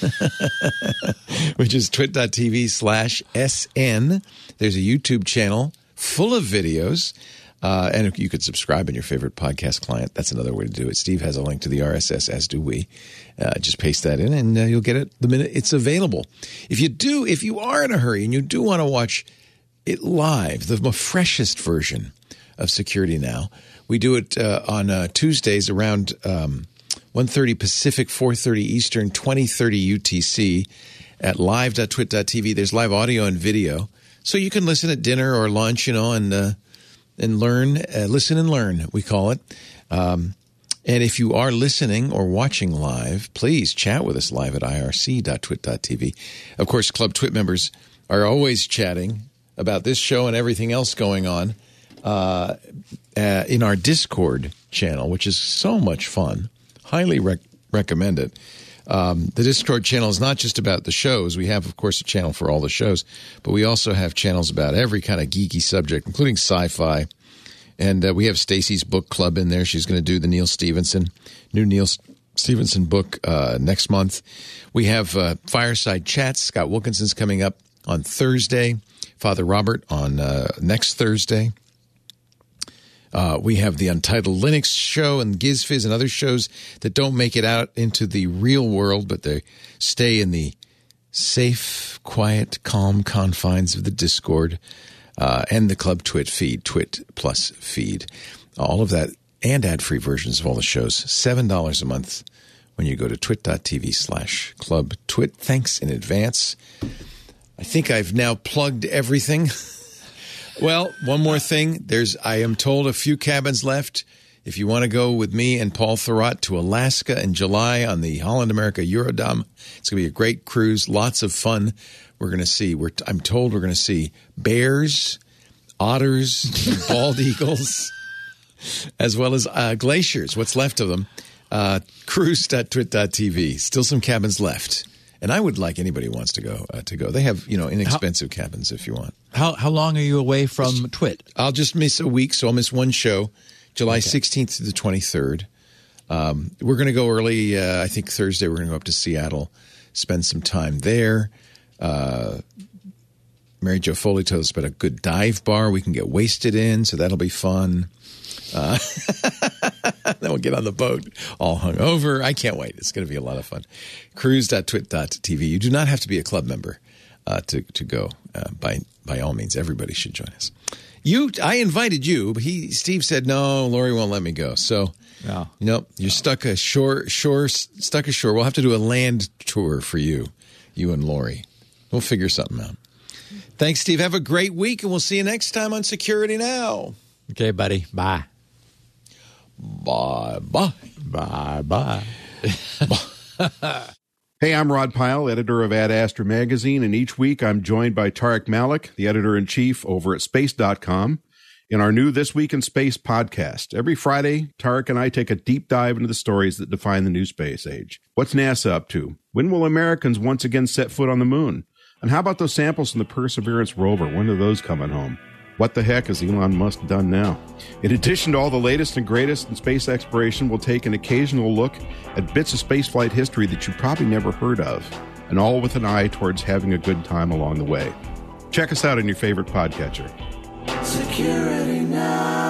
which is twit.tv slash SN. There's a YouTube channel full of videos, uh, and you could subscribe in your favorite podcast client. That's another way to do it. Steve has a link to the R S S, as do we. Uh, just paste that in, and uh, you'll get it the minute it's available. If you do, if you are in a hurry and you do want to watch it live, the freshest version of Security Now, we do it uh, on uh, Tuesdays around um, one thirty Pacific, four thirty Eastern, twenty thirty U T C at live dot twit dot t v. There's live audio and video, so you can listen at dinner or lunch, you know, and uh, and learn, uh, listen and learn, we call it. Um, and if you are listening or watching live, please chat with us live at I R C dot twit dot t v. Of course, Club Twit members are always chatting about this show and everything else going on uh, uh, in our Discord channel, which is so much fun. Highly rec- recommend it. Um, the Discord channel is not just about the shows. We have, of course, a channel for all the shows, but we also have channels about every kind of geeky subject, including sci-fi. And uh, we have Stacy's book club in there. She's going to do the Neil Stevenson, new Neil Stevenson book uh, next month. We have uh, Fireside Chats. Scott Wilkinson's coming up on Thursday. Father Robert on uh, next Thursday. Uh, we have the Untitled Linux show and GizFizz and other shows that don't make it out into the real world, but they stay in the safe, quiet, calm confines of the Discord uh, and the Club Twit feed, Twit Plus feed. All of that and ad-free versions of all the shows, seven dollars a month when you go to twit.tv slash Club Twit. Thanks in advance. I think I've now plugged everything. Well, one more thing. There's, I am told, a few cabins left. If you want to go with me and Paul Thurrott to Alaska in July on the Holland America Eurodom, it's going to be a great cruise, lots of fun. We're going to see, we're, I'm told we're going to see bears, otters, bald eagles, as well as uh, glaciers, what's left of them. Uh, cruise dot twit dot t v. Still some cabins left. And I would like anybody who wants to go uh, to go. They have, you know, inexpensive how, cabins if you want. How how long are you away from Twit? I'll just miss a week, so I'll miss one show, July okay. sixteenth to the twenty-third. Um, we're going to go early. Uh, I think Thursday we're going to go up to Seattle, spend some time there. Uh, Mary Jo Foley told us about a good dive bar we can get wasted in, so that'll be fun. Uh, then we'll get on the boat all hungover. I can't wait. It's going to be a lot of fun. cruise dot twit dot t v. You do not have to be a club member uh, to to go. Uh, by by all means, everybody should join us. You, I invited you, but he Steve said no. Lori won't let me go. So no, you know, you're no. stuck ashore. Shore stuck ashore. We'll have to do a land tour for you, you and Lori. We'll figure something out. Thanks, Steve. Have a great week, and we'll see you next time on Security Now. Okay, buddy. Bye. Bye bye. Bye bye. Hey, I'm Rod Pyle, editor of Ad Astra magazine, and each week I'm joined by Tarek Malik, the editor-in-chief over at space dot com, in our new This Week in Space podcast. Every Friday, Tarek and I take a deep dive into the stories that define the new space age. What's NASA up to? When will Americans once again set foot on the moon? And how about those samples from the Perseverance rover? When are those coming home? What the heck has Elon Musk done now? In addition to all the latest and greatest in space exploration, we'll take an occasional look at bits of spaceflight history that you probably never heard of, and all with an eye towards having a good time along the way. Check us out on your favorite podcatcher. Security Now.